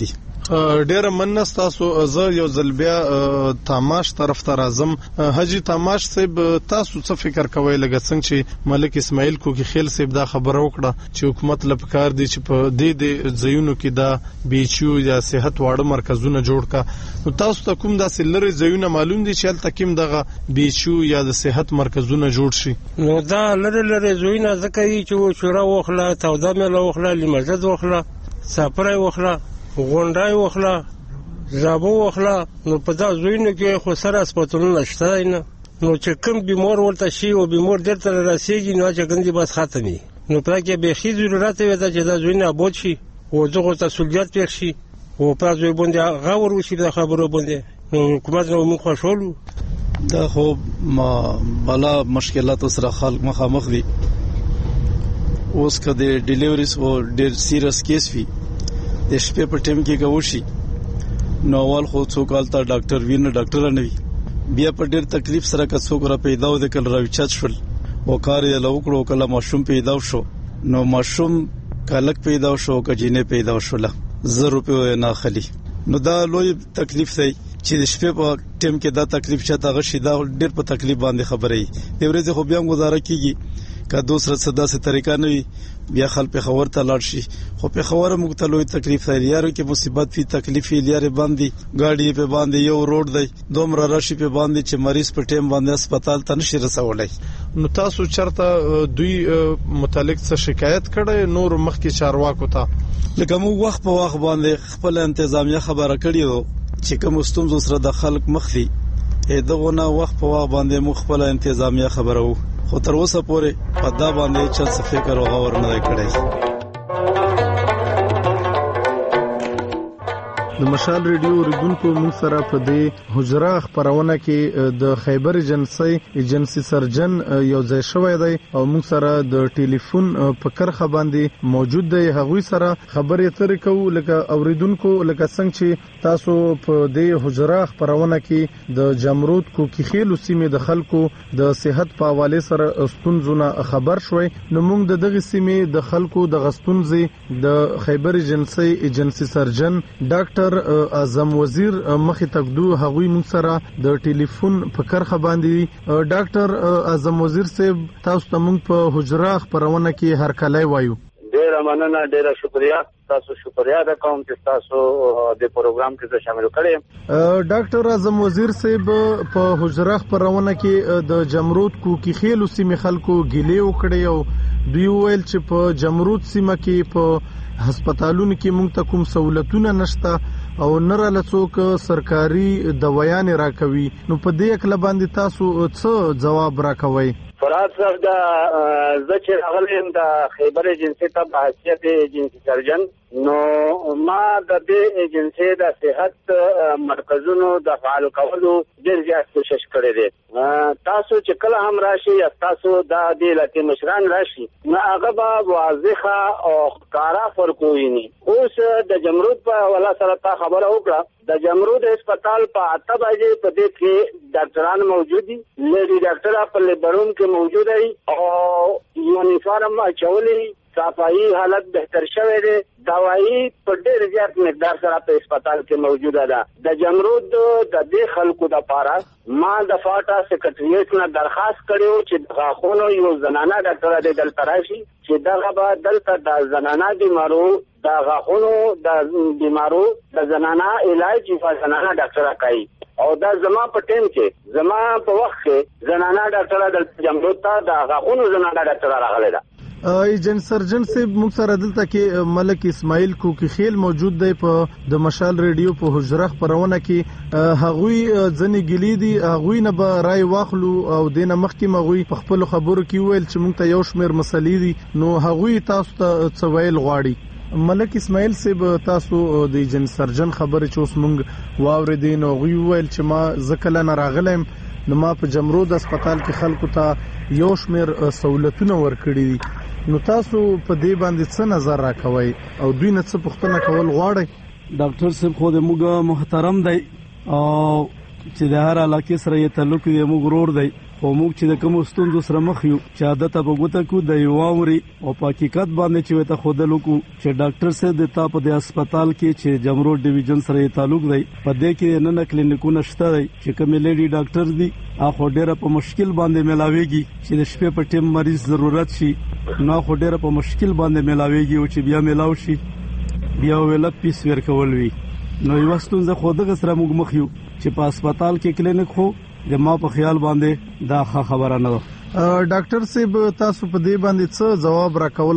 ډیره مننه تاسو. زه یو ځل بیا تماش طرف ته راځم. حاجی تماش صاحب تاسو څه فکر کوئ لکه څنګه چې ملک اسماعیل کوکی خیل صاحب دا خبره وکړه چې حکومت له پکار دی چې په دې د ځایونو کې دا بیچو یا صحت واړه مرکزونه جوړ کا، نو تاسو ته کوم داسې لري ځایونه معلوم دي چې هلته کوم دغه بیچو یا د صحت مرکزونه جوړ شي؟ نو دا لري لري ځایونه ځکه چې شورا وخله تودا مله وخله لمجد وخله ساپرای وخله غونډای وخله زابو وخله، نو په دا ځایونو کې خو سره هسپتالونه شته نه، نو چې کوم بیمار ورته شي او بیمار درته راسیږي نو چې ګندې بس ختمي، نو په کې به خې ضرورت وي چې دا ځایونه آباد شي او دغه تسهیلات پېښ شي او په ځای باندې غور وشي د خبرو باندې، نو حکومت نو موږ خوشاله. دا خو ما بلا مشکلات سره خلک مخامخ دي. اوس کده ډیلیوریز او ډیر سیریس کیس وي د شپې په ټیم کې کوشي، نو اول خو څوک الته ډاکټر وینه ډاکټر نه وي، بیا په ډیر تکلیف سره که څوک را پیدا و د کل راوچت شول او کار یې لوکړو کله ماشوم پیدا شو، نو ماشوم کلک پیدا شو که جینې پیدا شول زر روپیه نه خلی، نو دا لوی تکلیف دی چې د شپې په ټیم کې دا تکلیف چاته غشي، دا ډیر په تکلیف باندې خبرې دی. ورځ خو بیا گزاره کیږي که دوسره صدا سه طریقہ نه وي بیا خل په خبر ته لاړ شي، خو په خبره مختلوي تکلیف دی یارو کې مصیبت فی تکلیف یې باندې گاډي په باندې یو روډ دی دومره راشي په باندې چې مریض په ټیم باندې هسپتال ته نشي رسولای. نو تاسو چرته دوی متعلق څه شکایت کړي نور مخکې چارواکو ته؟ لکه موږ وخت په وخت باندې خپل انتظامیه خبره کړې وو چې کوم ستونزو سره د خلک مخلي دغه نه وخت په وخت باندې موږ خپل انتظامیه خبره وو، خو تر اوسه پورې په دا باندې چې څه فکر او غور نه کړی. د مشال ریډیو ریډونکو موږ سره په دې حجره خبرونه کې د خیبر ایجنسی ایجنسی سرجن یو ځای شوی دی او موږ سره د ټلیفون په کرخه باندې موجود دی، هغوی سره خبرې اترې کوو لکه اوریدونکو لکه څنګه چې تاسو په دې حجره خبرونه کې د جمرود کوکی خیل سیمې د خلکو د صحت په حواله سره ستونزونه خبر شوي، نو موږ د دغه سیمې د خلکو د غستونځي د خیبر ایجنسی ایجنسی سرجن ډاکټر اعظم وزیر مخې تکدو هغوی موږ سره د ټلیفون په کرخه باندې. ډاکټر اعظم وزیر صاحب تاسو ته موږ په حجره خبرونه کې هر کله وایو. ډیره مننه، ډیره شکریا، تاسو شکریا ادا کوم چې تاسو د پروګرام کې شامل کړئ. ډاکټر اعظم وزیر صاحب په حجره خبرونه کې د جمرود کوکی خیل سیمې خلکو ګیلې وکړي او دوی ویل چې په جمرود سیمه کې په هسپتالونو کې موږ ته کوم سہولتونه نشته او نره لڅوک سرکاري دوايان راکوي، نو په دې اکل باندې تاسو څه جواب راکوي؟ فرات صاحب دا زچ غلیم دا خیبر ایجنسی ته په حیثیت ایجنسی سرجن، نو ما د دې ایجنسی د صحت مرکزونو د فعال کولو ډېر زیات کوشش کړی دی. تاسو چې کله هم راشي یا تاسو د دې لکه مشران راشي نو هغه به واضحه او ښکارا فرق ویني. اوس د جمرود په ولا سره تا خبره وکړه، د جمرود هسپتال په اته بجې په دې کې ډاکټران موجود دي، لیډي ډاکټر په لیبروم کې موجود دي او یونیفارم اچولي، صفائی حالت بهتر شوه دی، دوايي په ډېر زیات مقدار سره په هسپتال کې موجوده ده. د جمرود د دې خلکو د پاره ما د فاټا سیکریټریټ نه درخواست کړو چې غاخونو یو زنانه ډاکټر د دلته راشي چې دغه به دلته د زنانه بیمارو د غاخونو د بیمارو د زنانه علاج په زنانه ډاکټر کوي، او دا زما په ټیم کې زما په وخت کې زنانه ډاکټر د جمرود ته د غاخونو زنانه ډاکټر راغلی ده. ایجن سرجن صاحب موږ سره دلته کې ملک اسماعیل کوکی خیل موجود دی په د مشال ریډیو په حجره خبرونه کې، هغوی ځنې ګلی دي، هغوی نه به رای واخلو او دینه مخکې مغوی په خپل خبرو کې ویل چې موږ ته یو شمیر مسلې دي، نو هغوی تاسو ته څه ویل غواړي؟ ملک اسماعیل صاحب تاسو د ایجن سرجن خبرې چې اوس موږ واورېدې نو هغوی ویل چې ما زکله نه راغلم، نو ما په جمرود هسپتال کې خلکو ته یو شمیر سہولتونه ورکړي دي، نو تاسو په دې باندې څه نظر راکوي او دوی نه څه پوښتنه کول غواړي؟ ډاکټر صاحب خو د موږ محترم دی او چې د هر علاقې سره یې تعلق دی، موږ ورور دی. خو موږ چې د کوم ستونزو سره مخ یو چې عادت په ګوته کو د یو اوري او په حقیقت باندې چې وته خودلو کو چې ډاکټر سره د تا په د هسپتال کې چې جمرود ډیویژن سره یې تعلق دی، په دې کې نه نه کلینیکونه شته دی چې کوم لیډي ډاکټر دی اخو ډیره په مشکل باندې ملاويږي چې د شپې په ټیم مریض ضرورت شي نو خو ډیره په مشکل باندې ملاويږي او چې بیا ملاو شي بیا ویل پیس ورکول وی. نو یو ستونزه خو دغه سره موږ مخ یو چې په هسپتال کې کلینیک خو د ما په خیال باندې دا خبره نه ده. ډاکټر صاحب تاسو په دې باندې څه جواب راکول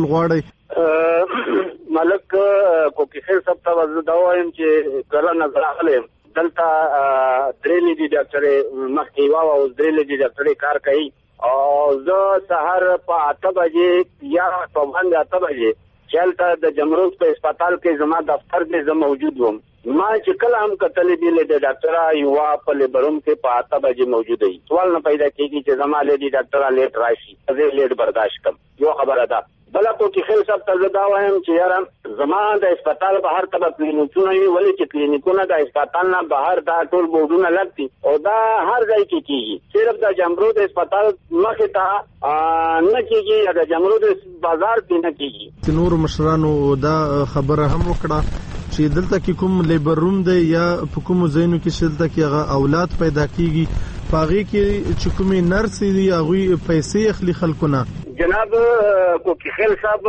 غواړئ؟ ملک کوکی خیر صاحب ته وځو دا وایم چې کله نظر اخلم دلته درې لیدي ډاکټر مخکې وا او درې لیدي ډاکټر کار کوي او زه سحر په اته بجې یا په باندې اته بجې چلته د جمرود په هسپتال کې زما دفتر کې زما موجود وم. ما چې کله هم کتلې دی له ډاکټر یو په لیبروم کې په اته بجې موجود دی. سوال نه پیدا کیږي چې زما له دې ډاکټر لیټ راشي، زه لیټ برداشت کوم. یو خبره ده. بل کو کې خل صاحب ته دا وایم چې یاره زما د هسپتال بهر ته کلینیکونه وي، ولې چې کلینیکونه د هسپتال نه بهر دا ټول بورډونه لګتي او دا هر ځای کې کیږي، صرف د جمرود هسپتال مخې ته نه کیږي، د جمرود بازار کې نه کیږي. نور مشرانو دا خبره هم وکړه چې دلته کې کوم لیبر روم دی یا په کوم ځایونو کې چې دلته کې هغه اولاد پیدا کیږي پاغي کې چې کومې نرس دي هغه پیسې اخلي خلکونه. جناب کوکی خیل صاحب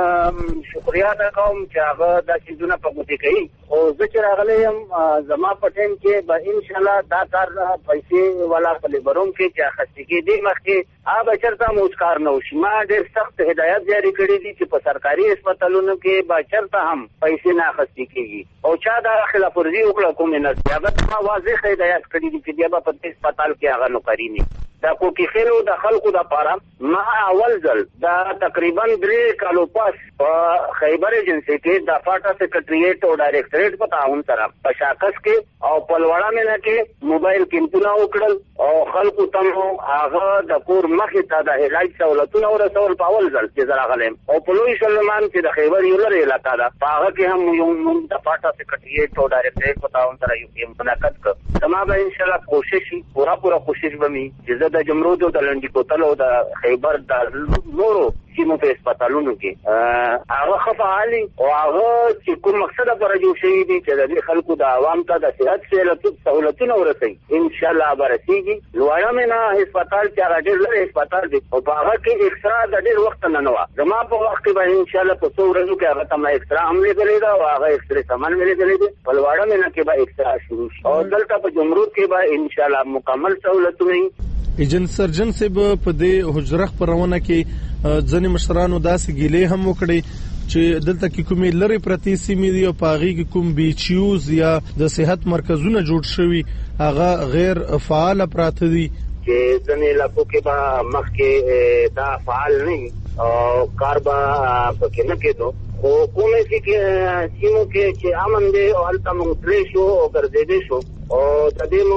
شکریا ادا کوم چې هغه د چیزونو په ګوتې کوي او زه چې راغلی یم زما په ټیم کې به ان شاء الله دا کار پیسې والا په لیبروم کې چې اخیستې کېدي مخکې هغه چېرته مو اوس کار نه وشي. ما ډېر سخت هدایت جاری کړي دي چې په سرکاري هسپتالونو کې به چېرته هم پیسې نه اخیستې کېږي او چا دا خلاف ورزي وکړه کومې نه هغه ما واضح هدایت کړي دي چې بیا به په دې هسپتال کې هغه نوکري نه دا کوکی خیلو د خلکو د پاره. ما اول ځل دا تقریبا درې کالو پس په خیبر ایجنسی کې د فاټا سیکریټریټ او ډایریکټریټ په تعاون سره په شاکس کې او پلوړا مینه کې موبایل کیمپونه وکړل او خلکو ته هغه د کور مخې ته د علاج سہولتونه ورسول په اول ځل چې زرا غلم او په لوی سلمان چې د خیبر یو لري علاقہ ده هغه کې هم یو د فاټا سیکریټریټ او ډایریکټریټ په تعاون سره یو کیمپ منعقد کړ. زما به ان شاء الله کوشش پورا پورا کوشش به می چې د جمرود او د لنډی کوتل او د خیبر د نورو سیمو په هسپتالونو کې هغه خفعالي او هغه چې کوم مقصد لپاره جوړ شوی دی چې د خلکو د عوام ته د صحت سہولتونه ورسوي ان شاء الله برسیږي. لوړه منا هسپتال چې هغه ډېر لري هسپتال دی او هغه کې ایکسترا د ډېر وخت نه نه و. زما په وخت کې به ان شاء الله په څو ورځو کې هغه ته ایکسترا هم لګلې دا او هغه ایکسترا سامان لګلې دی. په لوړه منا کې به ایکسترا شروع شي او دلته په جمرود کې به ان شاء الله مکمل سہولتونه. ایجنټ سرجن صاحب په دې حجره خبرونه کې ځنې مشرانو داسې ګیلې هم وکړي چې دلته کې کومې لری پرتی سیمې دي او پاغي کې کوم بیچیوز یا د صحت مرکزونه جوړ شوي هغه غیر فعال پراته دي چې ځنې علاقو کې به مخکې دا فعال نه او کار به پکې نه کېدو خو کومې چې سیمو کې چې امن دی او هلته موږ تللی شو او ګرځېدی شو او د دې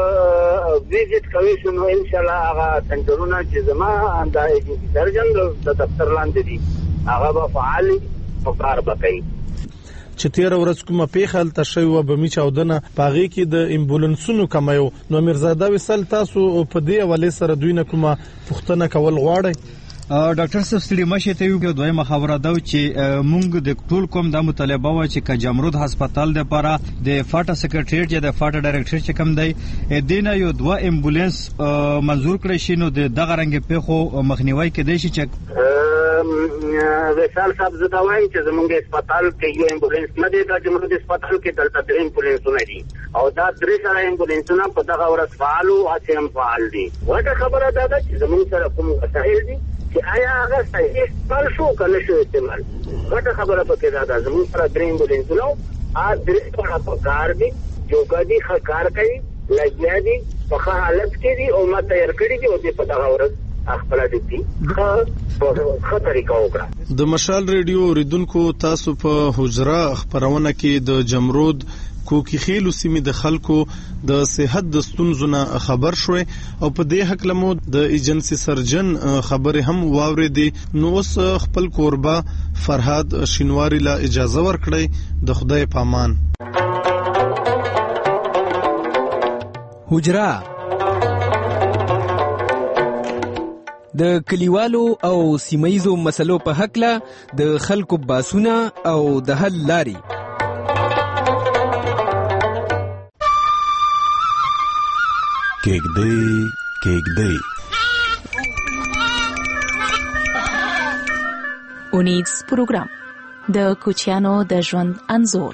موږ ویزیټ کوي شو نو ان شاء الله هغه سنټرونه چې زما د ایجنسي سرجن د دفتر لاندې دي هغه به فعال او کار به کوي. چې تیر ورځ کومه پیښه هلته شوې وه بمي چاودنه په هغې کې د امبولانسونو کمی و نو میرزاده وصال تاسو په دې حوالې سره دوی نه کومه پوښتنه کول غواړئ؟ ډاکټر صاحب ستړي مشه ته یو دویمه خبره ده چې مونږ د ټول کوم د مطالبه و چې ک جمرود هسپتال د لپاره د فاټا سیکریټریټ یا د فاټا ډایریکټر چې کوم دی دینه یو دوه امبولانس منزور کړی شي نو د دغه رنګ پیښو مخنیوي کېدای شي چې وصال صاحب زه دا وایم چې زموږ هسپتال کې یو امبولانس نه دی د جمرود هسپتال کې دلته درې امبولانسونه دي او دا درې سره امبولانسونه په دغه ورځ فعال او هڅه هم فعال دي. وړه خبره ده چې زموږ سره کوم وسایل دي چې آیا هغه صحیح استعمال شو کنه شو استعمال غټه خبره پکې ده. زموږ سره درې امبولانسونه ا درې په کار دي جوګادي کار کوي لګیا دي په حالت کې دي او ما تیار کړی دي او په دغه ورځ خپل دي خه طریقه وکړه. د مشال ریډیو اوریدونکو تاسو په حجره خبرونه کې د جمرود کوکی خیلو سیمې د خلکو د صحت د ستونزو نه خبر شوي او په دې حق لمو د ایجنسي سرجن خبره هم واورېدي نو اوس خپل کوربه فرهاد شینواری لا اجازه ورکړي. د خدای پامان. حجره د کلیوالو او سیمایزو مسلو په حقله د خلکو باسونه او د حل لاري. کېږدۍ کېږدۍ اونیز پروګرام د کوچیانو د ژوند انځور.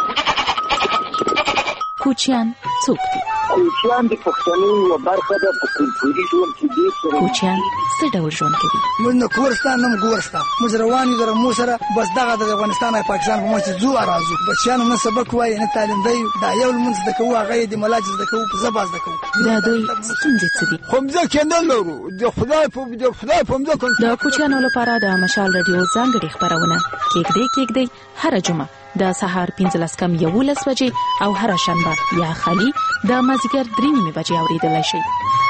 کوچیان څوک دي؟ کوچیان د پښتنو یوه برخه ده په کلتوري ژوند کې دي. کوچیان څه ډول ژوند کوي؟ موږ نه کورستا نه ګورستا موږ روان یو در مو سره بس دغه د افغانستان او پاکستان په مچ زو راځو بچیانو نه سبق وایي نه تعلیم دی دا یو لمونځ د کوه هغه د ملاج د کوه په زباز د کوه دا دوی ستونزې څه دي؟ خو موږ کېندل لرو د خدای په د خدای په موږ د کوچیانو لپاره د مشال رادیو ځانګړي خبرونه کېږدۍ کېږدۍ هر جمعه د سهار پنځلس کم یولس بجې او هر شنبه یا خالي د مازیګر درې نیمې بجې اورېدلای شئ.